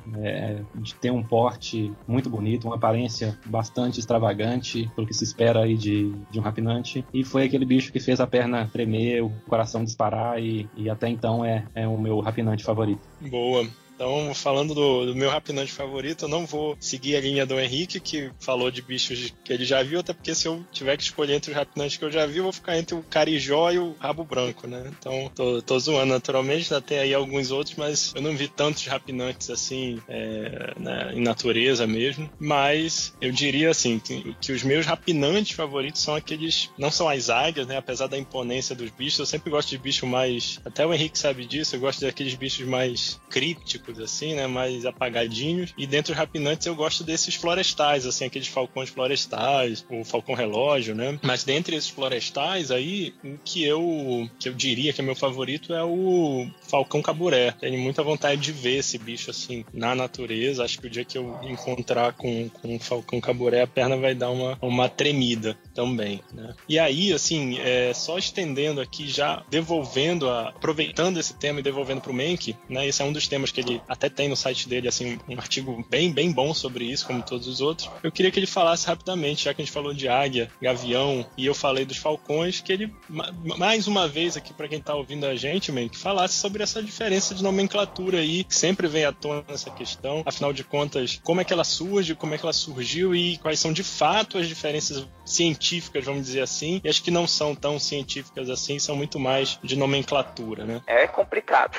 De ter um porte muito bonito, uma aparência bastante extravagante pelo que se espera aí de um rapinante. E foi aquele bicho que fez a perna tremer, o coração disparar, e até então é o meu rapinante favorito. Boa. Então, falando do meu rapinante favorito, eu não vou seguir a linha do Henrique, que falou de bichos que ele já viu, até porque se eu tiver que escolher entre os rapinantes que eu já vi, eu vou ficar entre o carijó e o rabo branco, né? Então, tô zoando naturalmente, ainda tem aí alguns outros, mas eu não vi tantos rapinantes assim, né, em natureza mesmo. Mas eu diria assim, que os meus rapinantes favoritos são aqueles, não são as águias, né? Apesar da imponência dos bichos, eu sempre gosto de bicho mais, até o Henrique sabe disso, eu gosto daqueles bichos mais crípticos, clássicos, assim, né? Mais apagadinhos. E dentre os rapinantes eu gosto desses florestais, assim, aqueles falcões florestais, o falcão relógio, né? Mas dentre esses florestais aí, o que eu diria que é meu favorito é o falcão caburé. Tenho muita vontade de ver esse bicho, assim, na natureza. Acho que o dia que eu encontrar com um falcão caburé, a perna vai dar uma tremida também, né? E aí, assim, só estendendo aqui, já aproveitando esse tema e devolvendo pro Menck, né? Esse é um dos temas que ele até tem no site dele, assim, um artigo bem, bem bom sobre isso, como todos os outros. Eu queria que ele falasse rapidamente, já que a gente falou de águia, gavião, e eu falei dos falcões, que ele, mais uma vez aqui para quem tá ouvindo a gente, Menck, falasse sobre essa diferença de nomenclatura aí, que sempre vem à tona essa questão. Afinal de contas, como é que ela surge, como é que ela surgiu e quais são de fato as diferenças científicas, vamos dizer assim, e as que não são tão científicas assim, são muito mais de nomenclatura, né? É complicado.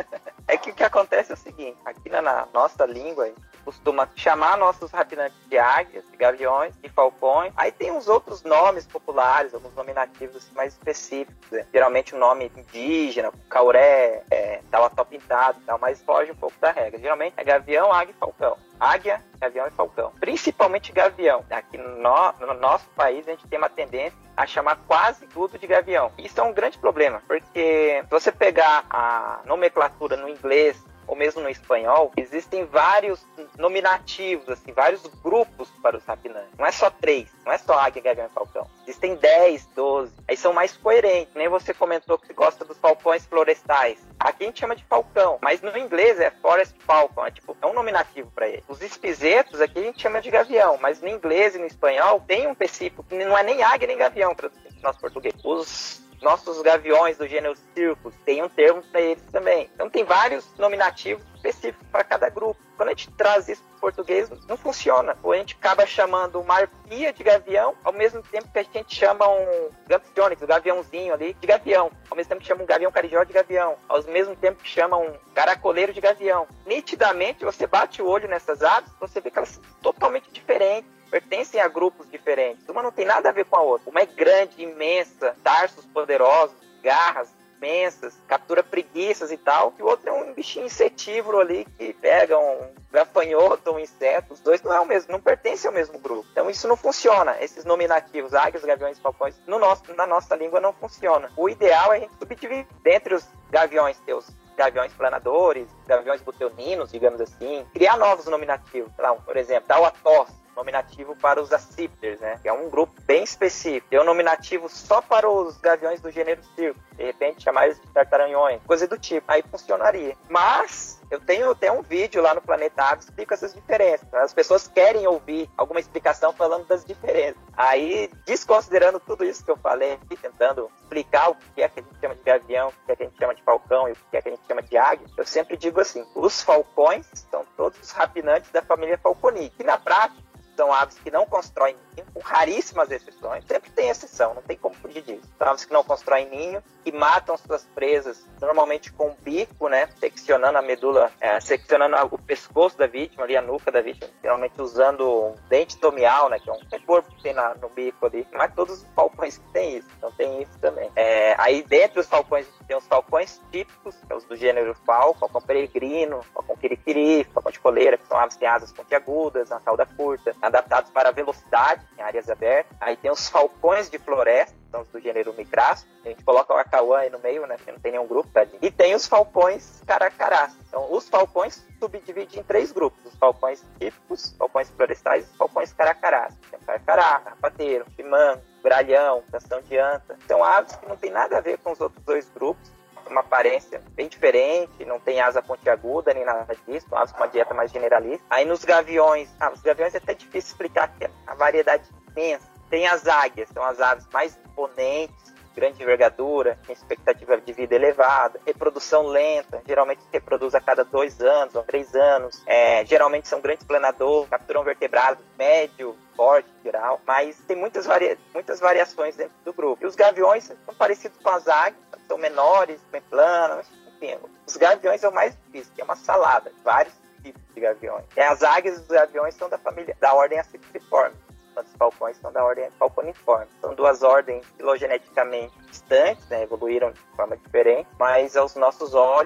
É que o que acontece é o seguinte, aqui na nossa língua, a gente costuma chamar nossos rapinantes de águias, de gaviões, de falcões. Aí tem uns outros nomes populares, alguns nominativos assim, mais específicos, né? Geralmente o nome indígena, cauré, talató pintado e tal, mas foge um pouco da regra. Geralmente é gavião, águia e falcão. Águia, gavião e falcão. Principalmente gavião. Aqui no nosso país a gente tem uma tendência a chamar quase tudo de gavião. Isso é um grande problema, porque se você pegar a nomenclatura no inglês ou mesmo no espanhol, existem vários nominativos, assim, vários grupos para os rapinantes. Não é só 3, não é só águia, gavião e falcão. Existem 10, 12. Aí são mais coerentes. Nem você comentou que você gosta dos falcões florestais. Aqui a gente chama de falcão, mas no inglês é forest falcon, é um nominativo para ele. Os espisetos aqui a gente chama de gavião, mas no inglês e no espanhol tem um específico que não é nem águia nem gavião para o nosso português. Os nossos gaviões do gênero Circus tem um termo para eles também. Então tem vários nominativos específicos para cada grupo. Quando a gente traz isso para o português, não funciona. Ou a gente acaba chamando uma arpia de gavião, ao mesmo tempo que a gente chama um Gampionix, um gaviãozinho ali, de gavião. Ao mesmo tempo que chama um gavião carijó de gavião. Ao mesmo tempo que chama um caracoleiro de gavião. Nitidamente, você bate o olho nessas aves, você vê que elas são totalmente diferentes. Pertencem a grupos diferentes. Uma não tem nada a ver com a outra. Uma é grande, imensa, tarsos poderosos, garras imensas, captura preguiças e tal. E o outro é um bichinho insetívoro ali que pega um gafanhoto, um inseto. Os dois não é o mesmo, não pertencem ao mesmo grupo. Então isso não funciona. Esses nominativos, águias, gaviões, falcões, na nossa língua não funciona. O ideal é a gente subdividir. Dentre os gaviões, ter os gaviões planadores, gaviões buteoninos, digamos assim. Criar novos nominativos. Por exemplo, Tauatos, nominativo para os acípteres, né? Que é um grupo bem específico. Tem um nominativo só para os gaviões do gênero Circus. De repente, chamar eles de tartaranhões, coisa do tipo. Aí funcionaria. Mas eu tenho até um vídeo lá no Planeta Aves que explica essas diferenças. As pessoas querem ouvir alguma explicação falando das diferenças. Aí, desconsiderando tudo isso que eu falei, tentando explicar o que é que a gente chama de gavião, o que é que a gente chama de falcão e o que é que a gente chama de águia, eu sempre digo assim, os falcões são todos os rapinantes da família Falconidae, que na prática são aves que não constroem ninho, com raríssimas exceções. Sempre tem exceção, não tem como fugir disso. São aves que não constroem ninho, que matam suas presas, normalmente com o bico, né? Seccionando a medula, seccionando o pescoço da vítima, ali a nuca da vítima, geralmente usando um dente tomial, né? Que é um corpo que tem no bico ali. Não é todos os falcões que tem isso, então tem isso também. Aí dentro dos falcões, tem os falcões típicos, que são os do gênero falcão peregrino, falcão quiriquiri, falcão de coleira, que são aves que têm asas pontiagudas, uma cauda curta, adaptados para a velocidade em áreas abertas. Aí tem os falcões de floresta, são os do gênero micraço. A gente coloca o acauã aí no meio, né? Porque não tem nenhum grupo, tadinho. E tem os falcões caracarás. Então, os falcões subdividem em 3 grupos. Os falcões típicos, falcões florestais e os falcões caracarás. Tem caracará, rapateiro, chimango, gralhão, canção de anta. São aves que não tem nada a ver com os outros 2 grupos. Uma aparência bem diferente, não tem asa pontiaguda nem nada disso, aves com uma dieta mais generalista. Aí nos gaviões, os gaviões é até difícil explicar que a variedade imensa. Tem as águias, são as aves mais imponentes, grande envergadura, tem expectativa de vida elevada, reprodução lenta, geralmente se reproduz a cada 2 anos ou 3 anos, geralmente são grandes planadores, capturam vertebrados médio, forte em geral, mas tem muitas variações dentro do grupo. E os gaviões são parecidos com as águias, são menores, bem planas, enfim. Os gaviões é o mais difícil, que é uma salada, vários tipos de gaviões. As águias e os gaviões são da ordem Accipitriforme. Os falcões são da ordem Falconiforme. São 2 ordens filogeneticamente distantes, né, evoluíram de forma diferente, mas aos nossos olhos, assim,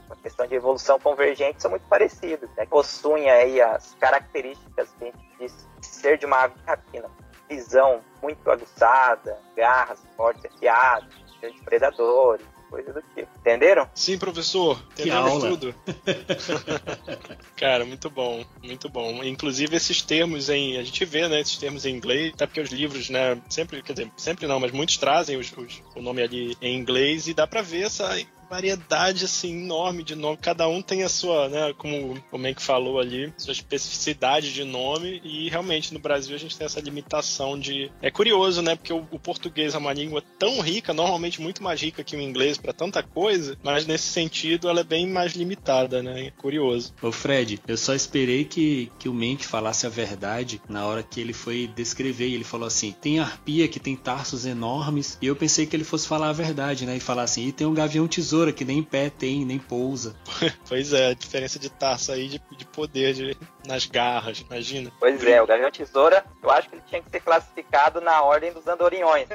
a questão de evolução convergente são muito parecidos, né? Possuem aí as características que a gente diz ser de uma ave de rapina. Visão muito aguçada, garras fortes, afiadas, de predadores, coisa do tipo. Entenderam? Sim, professor. Entendemos tudo. Cara, muito bom, muito bom. Inclusive esses termos a gente vê, né, esses termos em inglês, até porque os livros, né, sempre não, mas muitos trazem o nome ali em inglês e dá pra ver essa variedade, assim, enorme de nome. Cada um tem a sua, né, como o Menck falou ali, sua especificidade de nome, e realmente no Brasil a gente tem essa limitação de... É curioso, né, porque o português é uma língua tão rica, normalmente muito mais rica que o inglês para tanta coisa, mas nesse sentido ela é bem mais limitada, né, é curioso. Ô Fred, eu só esperei que o Menck falasse a verdade na hora que ele foi descrever, e ele falou assim, tem arpia que tem tarsos enormes, e eu pensei que ele fosse falar a verdade, né, e falar assim, e tem um gavião tesoura que nem pé tem, nem pousa. Pois é, a diferença de tarso aí, de poder nas garras, imagina. Pois é, o gavião tesoura, eu acho que ele tinha que ser classificado na ordem dos andorinhões.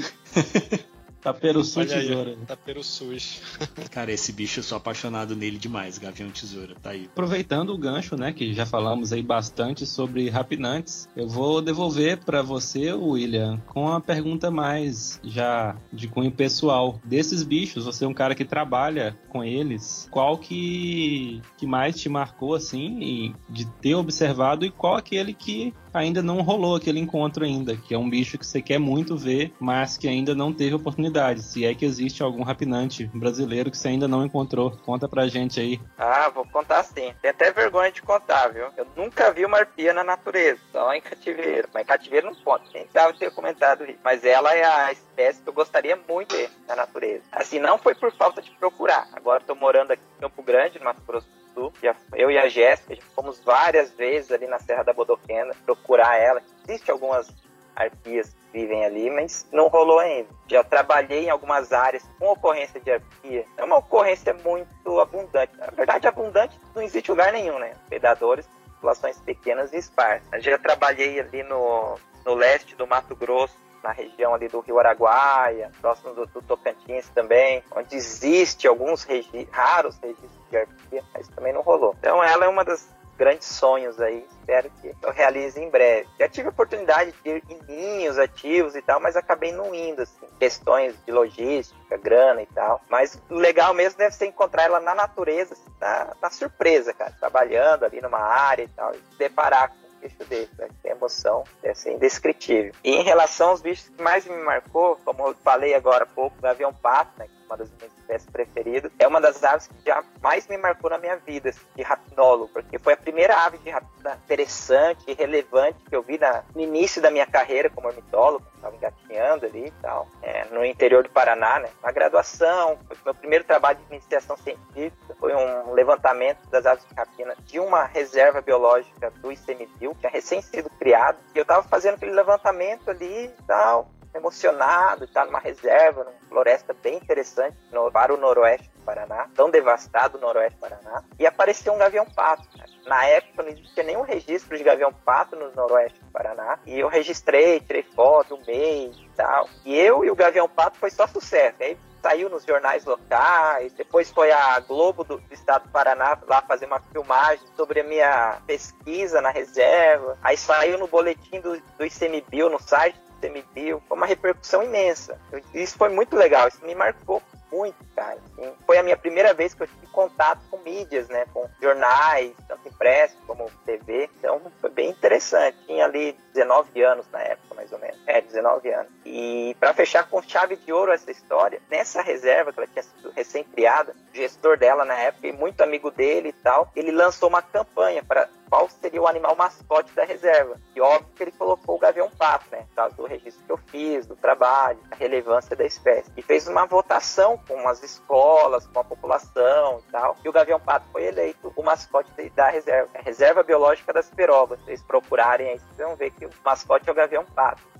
Taperoçu tesoura. Taperoçus. Cara, esse bicho eu sou apaixonado nele demais, gavião tesoura, tá aí. Aproveitando o gancho, né, que já falamos aí bastante sobre rapinantes, eu vou devolver para você, William, com uma pergunta mais já de cunho pessoal. Desses bichos, você é um cara que trabalha com eles, qual que mais te marcou, assim, de ter observado, e qual aquele que ainda não rolou aquele encontro ainda, que é um bicho que você quer muito ver, mas que ainda não teve oportunidade, se é que existe algum rapinante brasileiro que você ainda não encontrou. Conta pra gente aí. Ah, vou contar sim. Tem até vergonha de contar, viu? Eu nunca vi uma arpia na natureza, só em cativeiro. Mas em cativeiro não conta, nem precisava ter comentado isso. Mas ela é a espécie que eu gostaria muito de ver na natureza. Assim, não foi por falta de procurar. Agora tô morando aqui em Campo Grande, no Mato Grosso do Sul. Eu e a Jéssica, já fomos várias vezes ali na Serra da Bodoquena procurar ela. Existem algumas arpias que vivem ali, mas não rolou ainda. Já trabalhei em algumas áreas com ocorrência de arpia. É uma ocorrência muito abundante. Na verdade, abundante não existe lugar nenhum, né? Predadores, populações pequenas e esparsas. Eu já trabalhei ali no leste do Mato Grosso, na região ali do Rio Araguaia, próximo do Tocantins também, onde existe alguns raros registros de arpia, mas também não rolou. Então ela é uma das grandes sonhos aí, espero que eu realize em breve. Já tive a oportunidade de ir em ninhos ativos e tal, mas acabei não indo, assim, questões de logística, grana e tal, mas o legal mesmo deve ser encontrar ela na natureza, assim, na surpresa, cara, trabalhando ali numa área e tal, e se deparar com bicho desse, vai ter emoção, deve ser indescritível. E em relação aos bichos que mais me marcou, como eu falei agora há pouco, o gavião-pato, né, uma das minhas espécies preferidas, é uma das aves que já mais me marcou na minha vida, assim, de rapinólogo, porque foi a primeira ave de rapina interessante e relevante que eu vi no início da minha carreira como ornitólogo, estava engatinhando ali e tal, no interior do Paraná, né, na graduação, foi o meu primeiro trabalho de iniciação científica, foi um levantamento das aves de rapina de uma reserva biológica do ICMBio, que tinha recém sido criado, e eu estava fazendo aquele levantamento ali e tal, emocionado, está numa reserva, numa floresta bem interessante para o noroeste do Paraná, tão devastado o noroeste do Paraná, e apareceu um gavião-pato. Na época não existia nenhum registro de gavião-pato no noroeste do Paraná, e eu registrei, tirei foto, filmei e tal, e eu e o gavião-pato foi só sucesso. Aí saiu nos jornais locais, depois foi a Globo do estado do Paraná lá fazer uma filmagem sobre a minha pesquisa na reserva, aí saiu no boletim do ICMBio, no site ICMBio, foi uma repercussão imensa. Isso foi muito legal, isso me marcou muito, cara. Assim, foi a minha primeira vez que eu tive contato com mídias, né, com jornais, tanto impressos como TV, então foi bem interessante. Tinha ali 19 anos na época, mais ou menos. 19 anos. E para fechar com chave de ouro essa história, nessa reserva, que ela tinha sido recém-criada, o gestor dela na época, e muito amigo dele e tal, ele lançou uma campanha para qual seria o animal mascote da reserva. E óbvio que ele colocou o gavião-pato, né, por causa do registro que eu fiz, do trabalho, da relevância da espécie. E fez uma votação com as escolas, com a população e tal. E o gavião-pato foi eleito o mascote da reserva. A Reserva Biológica das Perobas. Se vocês procurarem aí, vocês vão ver que o mascote é o gavião-pato.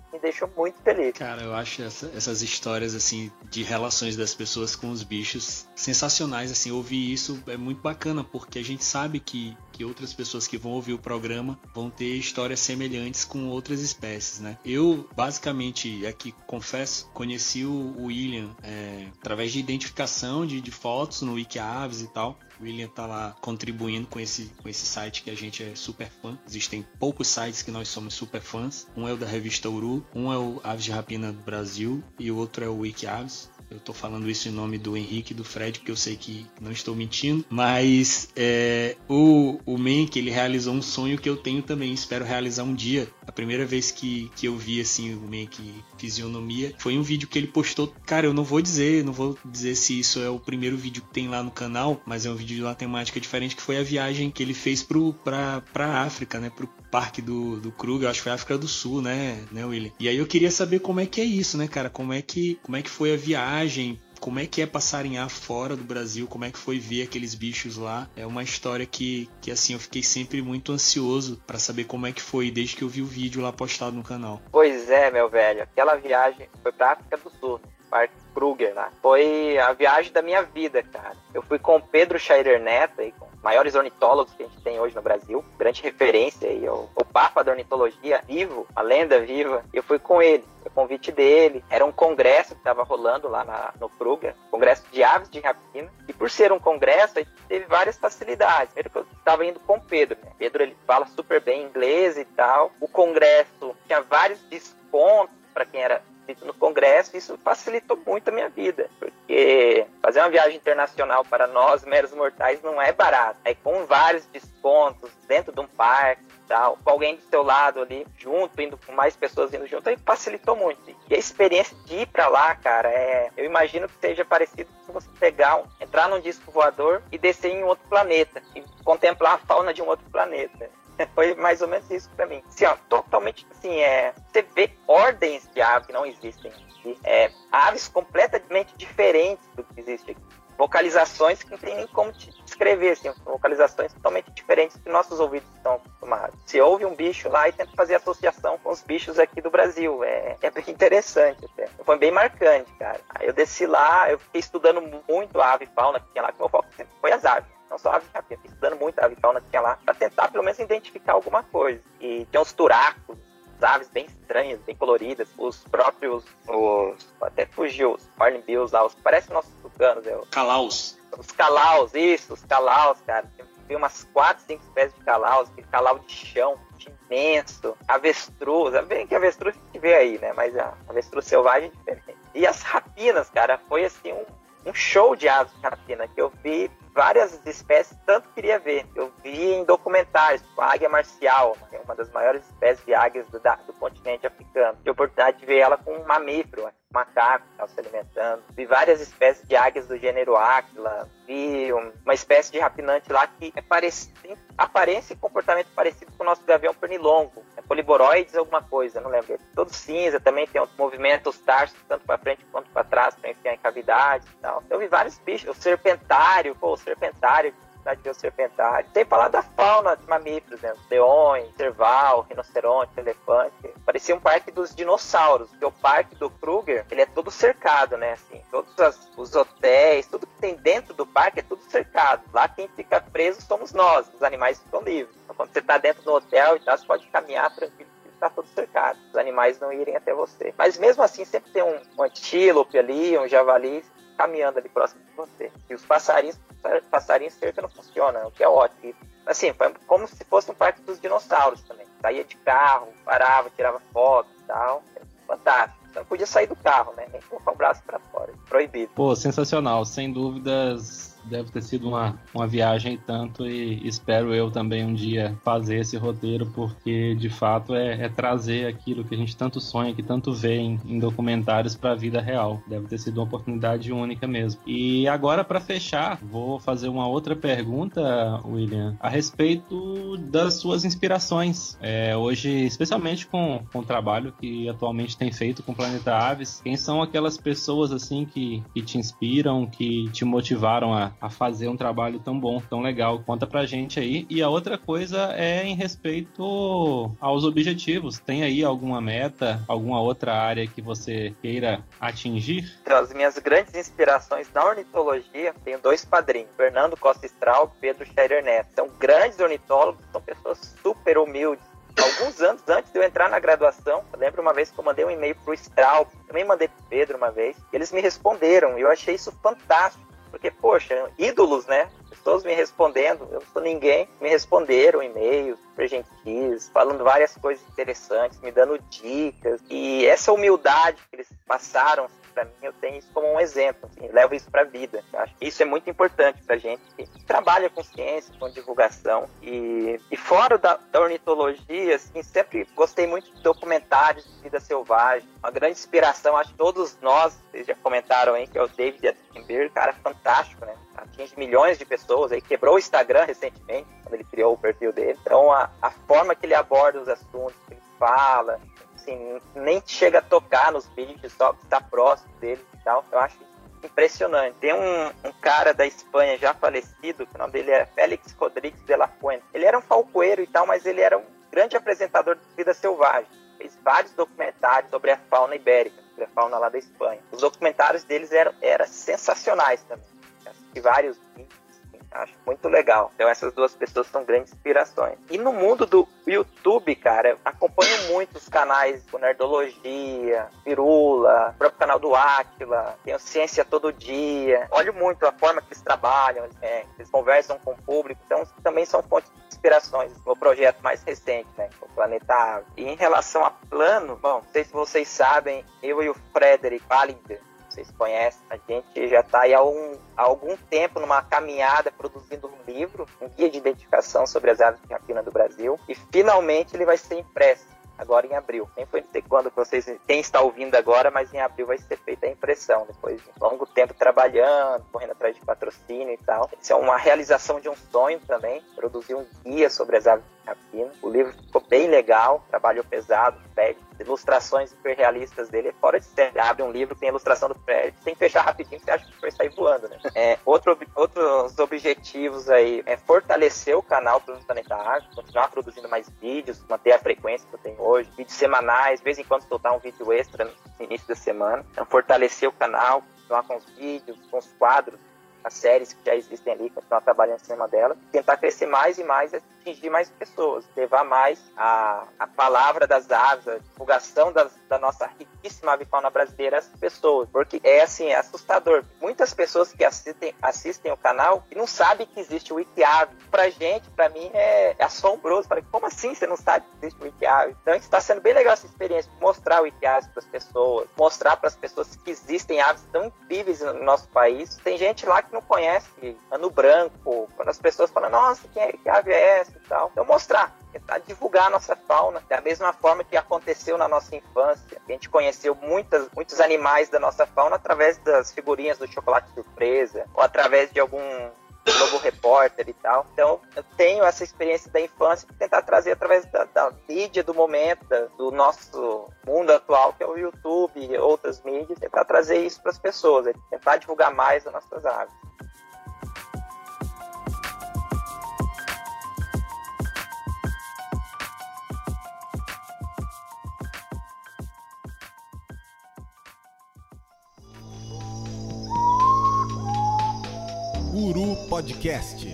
me deixou muito feliz. Cara, eu acho essas histórias, assim, de relações das pessoas com os bichos sensacionais, assim, ouvir isso é muito bacana, porque a gente sabe que outras pessoas que vão ouvir o programa vão ter histórias semelhantes com outras espécies, né? Eu, basicamente, aqui confesso, conheci o William através de identificação de fotos no WikiAves e tal. O William tá lá contribuindo com esse site que a gente é super fã. Existem poucos sites que nós somos super fãs. Um é o da revista Uru, um é o Aves de Rapina do Brasil e o outro é o WikiAves. Eu tô falando isso em nome do Henrique e do Fred, porque eu sei que não estou mentindo. Mas o Menck, ele realizou um sonho que eu tenho também. Espero realizar um dia. A primeira vez que eu vi, assim, o Menck Fisionomia, foi um vídeo que ele postou. Cara, eu não vou dizer se isso é o primeiro vídeo que tem lá no canal, mas é um vídeo de uma temática diferente, que foi a viagem que ele fez pra África, né? Pro parque do Kruger, acho que foi África do Sul, né, William? E aí eu queria saber como é que é isso, né, cara? Como é que foi a viagem? Como é que é passarinhar fora do Brasil? Como é que foi ver aqueles bichos lá? É uma história que assim, eu fiquei sempre muito ansioso para saber como é que foi, desde que eu vi o vídeo lá postado no canal. Pois é, meu velho. Aquela viagem foi pra África do Sul, no Parque Kruger lá. Foi a viagem da minha vida, cara. Eu fui com o Pedro Scheider Neto, aí, com os maiores ornitólogos que a gente tem hoje no Brasil. Grande referência aí, o Papa da Ornitologia vivo, a lenda viva. Eu fui com ele. O convite dele, era um congresso que estava rolando lá no Kruger, congresso de aves de rapina, e por ser um congresso, a gente teve várias facilidades. Primeiro que eu estava indo com o Pedro, né? Pedro, ele fala super bem inglês e tal. O congresso tinha vários descontos para quem era no congresso, isso facilitou muito a minha vida, porque fazer uma viagem internacional para nós, meros mortais, não é barato. Aí com vários descontos dentro de um parque e tal, com alguém do seu lado ali, junto, indo com mais pessoas indo junto, aí facilitou muito. E a experiência de ir para lá, cara, eu imagino que seja parecido com você entrar num disco voador e descer em outro planeta, e contemplar a fauna de um outro planeta. Foi mais ou menos isso pra mim. Assim, ó, totalmente assim, você vê ordens de aves que não existem. Aves completamente diferentes do que existe aqui. Vocalizações que não tem nem como te descrever, assim, vocalizações totalmente diferentes que nossos ouvidos estão acostumados. Você ouve um bicho lá e tenta fazer associação com os bichos aqui do Brasil. É bem interessante até. Foi bem marcante, cara. Aí eu desci lá, eu fiquei estudando muito a ave e fauna que tinha lá, que meu foco sempre foi as aves. Não só aves de rapina, estudando muito a ave e fauna que tinha lá, para tentar pelo menos identificar alguma coisa. E tinha uns turacos, aves bem estranhas, bem coloridas, os próprios, até fugiu, os hornbills lá, parecem nossos tucanos. Calaus. Os calaus, os calaus, cara. Vi umas 4, 5 espécies de calaus, aquele calau de chão, imenso, avestruz, bem que avestruz a gente vê aí, né, mas a avestruz selvagem é diferente. E as rapinas, cara, foi assim um show de aves de rapina, que eu vi várias espécies, tanto queria ver. Eu vi em documentários, tipo a águia marcial, que é uma das maiores espécies de águias do continente africano. Tive a oportunidade de ver ela com um mamífero, um macaco que estava se alimentando. Vi várias espécies de águias do gênero Áquila. Vi uma espécie de rapinante lá que tem aparência e comportamento parecido com o nosso gavião pernilongo. Poliboroides alguma coisa, não lembro. Todo cinza, também tem outro movimento, os tarsos, tanto para frente quanto para trás, para enfiar em cavidades e tal. Eu vi vários bichos, o serpentário, sem falar da fauna de mamíferos, né? Leões, cerval, rinoceronte, elefante. Parecia um parque dos dinossauros, porque o parque do Kruger, ele é todo cercado, né? Assim, todos os hotéis, tudo que tem dentro do parque é tudo cercado. Lá quem fica preso somos nós, os animais ficam livres. Então, quando você está dentro do hotel e tal, você pode caminhar tranquilo, está todo cercado. Os animais não irem até você. Mas mesmo assim, sempre tem um antílope ali, um javali caminhando ali próximo de você. E os passarinhos cerca não funcionam, o que é ótimo. Assim, foi como se fosse um parque dos dinossauros também. Saía de carro, parava, tirava foto e tal. Fantástico. Você não podia sair do carro, né? Nem colocar o braço para fora. Proibido. Pô, sensacional. Sem dúvidas, deve ter sido uma viagem e tanto, e espero eu também um dia fazer esse roteiro, porque de fato é trazer aquilo que a gente tanto sonha, que tanto vê em documentários para a vida real. Deve ter sido uma oportunidade única mesmo. E agora, para fechar, vou fazer uma outra pergunta, William, a respeito das suas inspirações. Hoje, especialmente com o trabalho que atualmente tem feito com o Planeta Aves, quem são aquelas pessoas assim que te inspiram, que te motivaram a a fazer um trabalho tão bom, tão legal. Conta pra gente aí. E a outra coisa é em respeito aos objetivos. Tem aí alguma meta, alguma outra área que você queira atingir? Então, as minhas grandes inspirações na ornitologia, tenho 2 padrinhos, Fernando Costa Straub e Pedro Scheider Neto. São grandes ornitólogos, são pessoas super humildes. Alguns anos antes de eu entrar na graduação, eu lembro uma vez que eu mandei um e-mail pro Straub, também mandei pro Pedro uma vez, e eles me responderam, e eu achei isso fantástico, porque, poxa, ídolos, né? Pessoas me respondendo, eu não sou ninguém, me responderam e-mails, super gentis, falando várias coisas interessantes, me dando dicas, e essa humildade que eles passaram para mim, eu tenho isso como um exemplo, assim, levo isso para a vida. Eu acho que isso é muito importante para a gente que trabalha com ciência, com divulgação, e fora da ornitologia, assim, sempre gostei muito de documentários de vida selvagem. Uma grande inspiração, acho que todos nós, vocês já comentaram aí, que é o David Attenborough, cara fantástico, né? Atinge milhões de pessoas, aí quebrou o Instagram recentemente, quando ele criou o perfil dele. Então, a forma que ele aborda os assuntos, que ele fala, assim, nem chega a tocar nos vídeos, só está próximo dele e tal. Eu acho impressionante. Tem um cara da Espanha já falecido, que o nome dele é Félix Rodrigues de la Fuente. Ele era um falcoeiro e tal, mas ele era um grande apresentador de vida selvagem. Fez vários documentários sobre a fauna ibérica, sobre a fauna lá da Espanha. Os documentários deles eram sensacionais também. Assisti vários vídeos. Acho muito legal. Então essas 2 pessoas são grandes inspirações. E no mundo do YouTube, cara, acompanho muito os canais de Nerdologia, Pirula, o próprio canal do Átila, tenho Ciência Todo Dia. Olho muito a forma que eles trabalham, eles conversam com o público. Então também são fontes de inspirações. O meu projeto mais recente, né, o Planeta Ave. E em relação a plano, bom, não sei se vocês sabem, eu e o Frederick Ballinger, vocês conhecem, a gente já está aí há algum tempo numa caminhada produzindo um livro, um guia de identificação sobre as aves de rapina do Brasil, e finalmente ele vai ser impresso agora em abril. Nem foi dizer quando quem está ouvindo agora, mas em abril vai ser feita a impressão, depois de um longo tempo trabalhando, correndo atrás de patrocínio e tal. Isso é uma realização de um sonho também, produzir um guia sobre as aves de rapina. O livro ficou bem legal, trabalho pesado, pede ilustrações super realistas dele, fora de série. Abre um livro, tem a ilustração do prédio, tem que fechar rapidinho, você acha que vai sair voando, né? Outros objetivos aí é fortalecer o canal do Planeta Ave, continuar produzindo mais vídeos, manter a frequência que eu tenho hoje, vídeos semanais, de vez em quando soltar um vídeo extra no início da semana. Então, fortalecer o canal, continuar com os vídeos, com os quadros, as séries que já existem ali, continuar trabalhando em cima delas, tentar crescer mais e mais e atingir mais pessoas, levar mais a palavra das aves, a divulgação da nossa riquíssima avifauna brasileira às pessoas, porque é assim, é assustador. Muitas pessoas que assistem o canal e não sabem que existe o Wikiave. Pra mim é assombroso. Falei, como assim você não sabe que existe o Wikiave? Então está sendo bem legal essa experiência, mostrar o Wikiave para as pessoas, mostrar para as pessoas que existem aves tão incríveis no nosso país. Tem gente lá que não conhece ano branco, quando as pessoas falam, nossa, que ave é essa e tal. Então mostrar, tentar divulgar a nossa fauna, da mesma forma que aconteceu na nossa infância. A gente conheceu muitos animais da nossa fauna através das figurinhas do Chocolate Surpresa, ou através de algum Globo Repórter e tal. Então eu tenho essa experiência da infância que tentar trazer através da mídia do momento, do nosso mundo atual, que é o YouTube e outras mídias, tentar trazer isso para as pessoas, tentar divulgar mais as nossas aves. Uru Podcast.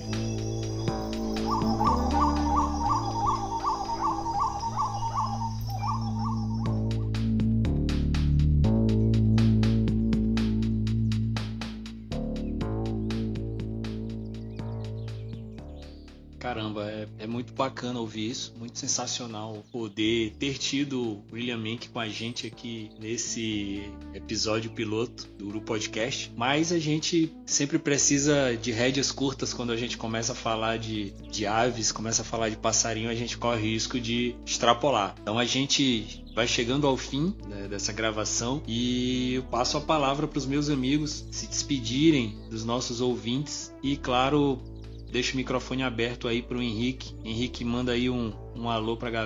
Caramba, é muito bacana ouvir isso, muito sensacional poder ter tido o William Menck com a gente aqui nesse episódio piloto do Uru Podcast, mas a gente sempre precisa de rédeas curtas quando a gente começa a falar de aves, começa a falar de passarinho, a gente corre o risco de extrapolar. Então a gente vai chegando ao fim, né, dessa gravação, e eu passo a palavra para os meus amigos se despedirem dos nossos ouvintes e, claro, deixa o microfone aberto aí para o Henrique. Henrique, manda aí um alô para a galera.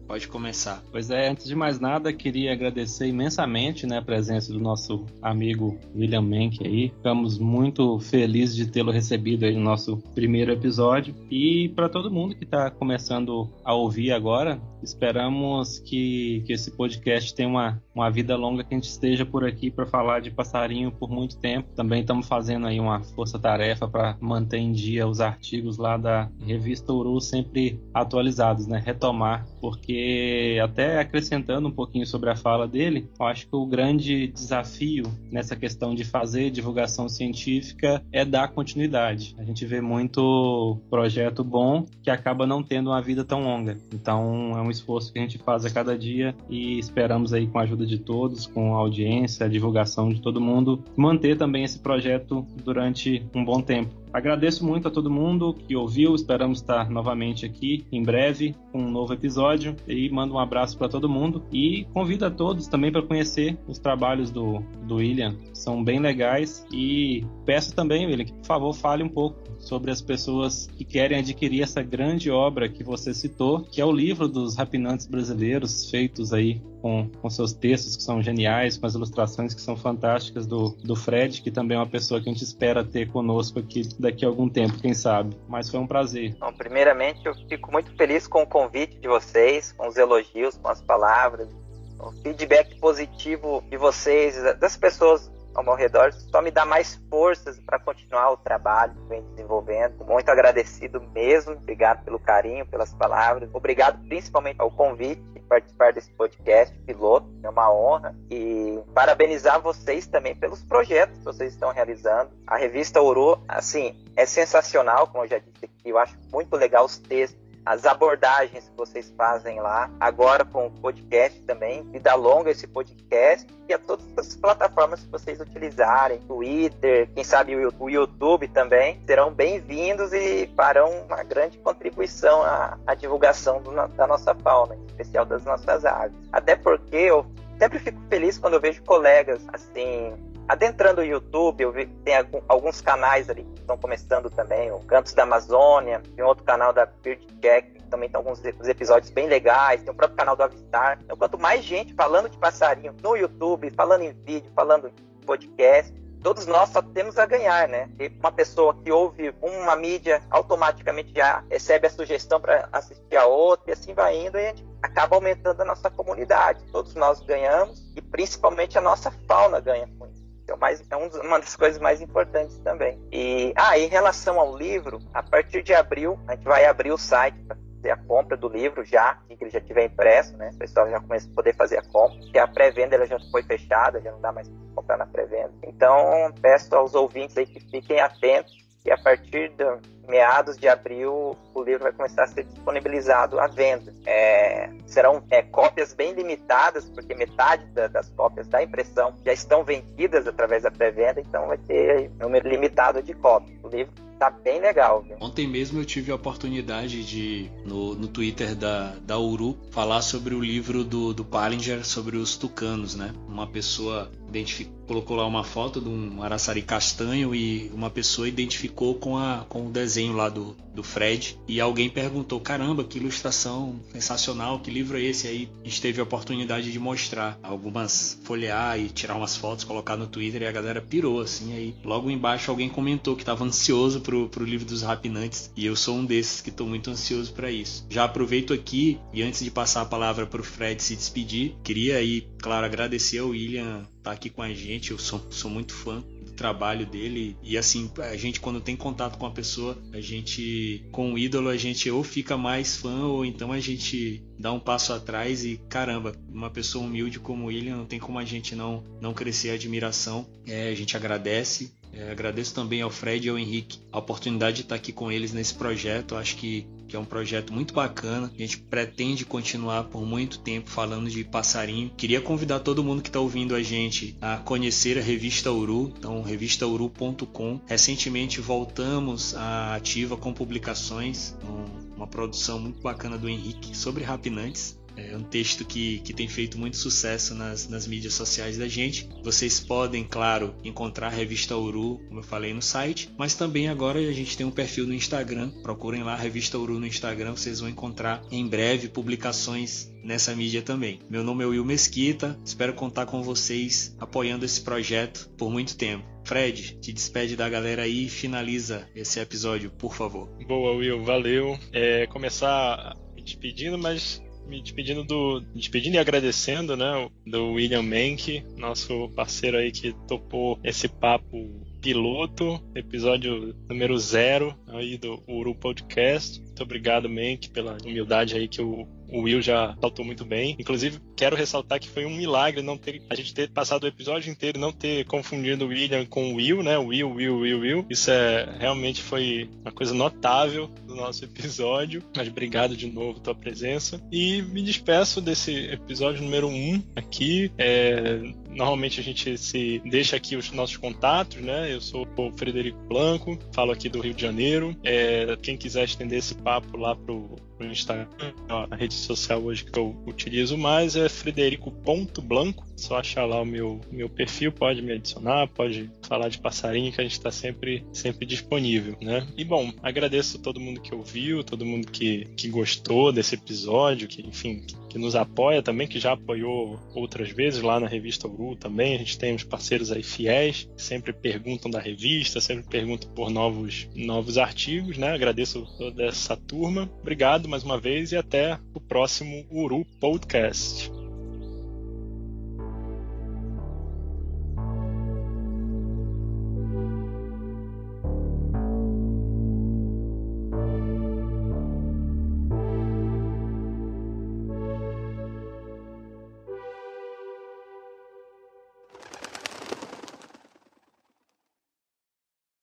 Pode começar. Pois é, antes de mais nada, queria agradecer imensamente, né, a presença do nosso amigo William Menck aí. Ficamos muito felizes de tê-lo recebido aí no nosso primeiro episódio. E para todo mundo que está começando a ouvir agora, esperamos que esse podcast tenha uma vida longa, que a gente esteja por aqui para falar de passarinho por muito tempo. Também estamos fazendo aí uma força-tarefa para manter em dia os artigos lá da revista Uru sempre atualizados, né? Retomar, porque até acrescentando um pouquinho sobre a fala dele, eu acho que o grande desafio nessa questão de fazer divulgação científica é dar continuidade. A gente vê muito projeto bom que acaba não tendo uma vida tão longa. Então é um esforço que a gente faz a cada dia e esperamos aí, com a ajuda de todos, com a audiência, a divulgação de todo mundo, manter também esse projeto durante um bom tempo. Agradeço muito a todo mundo que ouviu, esperamos estar novamente aqui em breve com um novo episódio e mando um abraço para todo mundo e convido a todos também para conhecer os trabalhos do William, são bem legais, e peço também, William, que por favor fale um pouco sobre as pessoas que querem adquirir essa grande obra que você citou, que é o livro dos rapinantes brasileiros, feitos aí com seus textos que são geniais, com as ilustrações que são fantásticas do Fred, que também é uma pessoa que a gente espera ter conosco aqui daqui a algum tempo, quem sabe. Mas foi um prazer. Bom, primeiramente, eu fico muito feliz com o convite de vocês, com os elogios, com as palavras, o feedback positivo de vocês, das pessoas ao meu redor, só me dá mais forças para continuar o trabalho que vem desenvolvendo. Muito agradecido mesmo, obrigado pelo carinho, pelas palavras, obrigado principalmente ao convite de participar desse podcast piloto, é uma honra, e parabenizar vocês também pelos projetos que vocês estão realizando. A revista Uru, assim, é sensacional, como eu já disse aqui, eu acho muito legal os textos, as abordagens que vocês fazem lá, agora com o podcast também, vida longa esse podcast, e a todas as plataformas que vocês utilizarem, Twitter, quem sabe o YouTube também, serão bem-vindos e farão uma grande contribuição à divulgação da nossa fauna, em especial das nossas aves. Até porque eu sempre fico feliz quando eu vejo colegas, assim, adentrando o YouTube. Eu vi que tem alguns canais ali que estão começando também, o Cantos da Amazônia, tem outro canal da Bird Jack, que também tem alguns episódios bem legais, tem o próprio canal do Avistar. Então, quanto mais gente falando de passarinho no YouTube, falando em vídeo, falando em podcast, todos nós só temos a ganhar, né? E uma pessoa que ouve uma mídia, automaticamente já recebe a sugestão para assistir a outra, e assim vai indo, e a gente acaba aumentando a nossa comunidade. Todos nós ganhamos, e principalmente a nossa fauna ganha com isso. Uma das coisas mais importantes também. E em relação ao livro, a partir de abril, a gente vai abrir o site para fazer a compra do livro já, que ele já estiver impresso, né? O pessoal já começa a poder fazer a compra, porque a pré-venda ela já foi fechada, já não dá mais para comprar na pré-venda. Então, peço aos ouvintes aí que fiquem atentos, e a partir de meados de abril o livro vai começar a ser disponibilizado à venda. Serão cópias bem limitadas, porque metade das cópias da impressão já estão vendidas através da pré-venda, então vai ter um número limitado de cópias. O livro tá bem legal, viu? Ontem mesmo eu tive a oportunidade de, no Twitter da Uru, falar sobre o livro do Palinger, sobre os tucanos, né? Uma pessoa colocou lá uma foto de um araçari castanho, e uma pessoa identificou com o desenho lá do Fred, e alguém perguntou: caramba, que ilustração sensacional, que livro é esse? Aí a gente teve a oportunidade de mostrar algumas, folhear e tirar umas fotos, colocar no Twitter, e a galera pirou, assim. Aí logo embaixo alguém comentou que estava ansioso pro livro dos rapinantes, e eu sou um desses que estou muito ansioso para isso. Já aproveito aqui, e antes de passar a palavra pro Fred se despedir, queria aí, claro, agradecer ao William estar aqui com a gente. Eu sou muito fã do trabalho dele, e assim, a gente, quando tem contato com a pessoa, com o ídolo, a gente ou fica mais fã, ou então a gente dá um passo atrás, e caramba, uma pessoa humilde como o William, não tem como a gente não crescer a admiração. A gente agradece. Agradeço também ao Fred e ao Henrique a oportunidade de estar aqui com eles nesse projeto. Acho que é um projeto muito bacana. A gente pretende continuar por muito tempo falando de passarinho. Queria convidar todo mundo que está ouvindo a gente a conhecer a revista Uru, então revistauru.com. Recentemente voltamos à ativa com publicações, uma produção muito bacana do Henrique sobre rapinantes. É um texto que tem feito muito sucesso nas mídias sociais da gente. Vocês podem, claro, encontrar a Revista Uru, como eu falei, no site, mas também agora a gente tem um perfil no Instagram. Procurem lá a Revista Uru no Instagram, vocês vão encontrar em breve publicações nessa mídia também. Meu nome é Will Mesquita, espero contar com vocês apoiando esse projeto por muito tempo. Fred, te despede da galera aí e finaliza esse episódio, por favor. Boa, Will, valeu. Começar me despedindo, mas me despedindo e agradecendo, né, do William Menck, nosso parceiro aí que topou esse papo piloto, episódio número 0 aí do Uru Podcast. Muito obrigado, Menck, pela humildade aí que o Will já saltou muito bem. Inclusive, quero ressaltar que foi um milagre a gente ter passado o episódio inteiro e não ter confundido o William com o Will, né? Will. Isso realmente foi uma coisa notável do nosso episódio. Mas obrigado de novo pela tua presença. E me despeço desse episódio número 1 aqui. Normalmente a gente se deixa aqui os nossos contatos, né? Eu sou o Frederico Blanco, falo aqui do Rio de Janeiro. Quem quiser estender esse papo lá pro Instagram, a rede social hoje que eu utilizo mais é frederico.blanco. Só achar lá o meu perfil, pode me adicionar, pode falar de passarinho, que a gente está sempre disponível, né? E bom, agradeço a todo mundo que ouviu, todo mundo que gostou desse episódio, que nos apoia também, que já apoiou outras vezes lá na Revista Uru também. A gente tem uns parceiros aí fiéis, que sempre perguntam da revista, sempre perguntam por novos artigos, né? Agradeço toda essa turma. Obrigado mais uma vez e até o próximo Uru Podcast.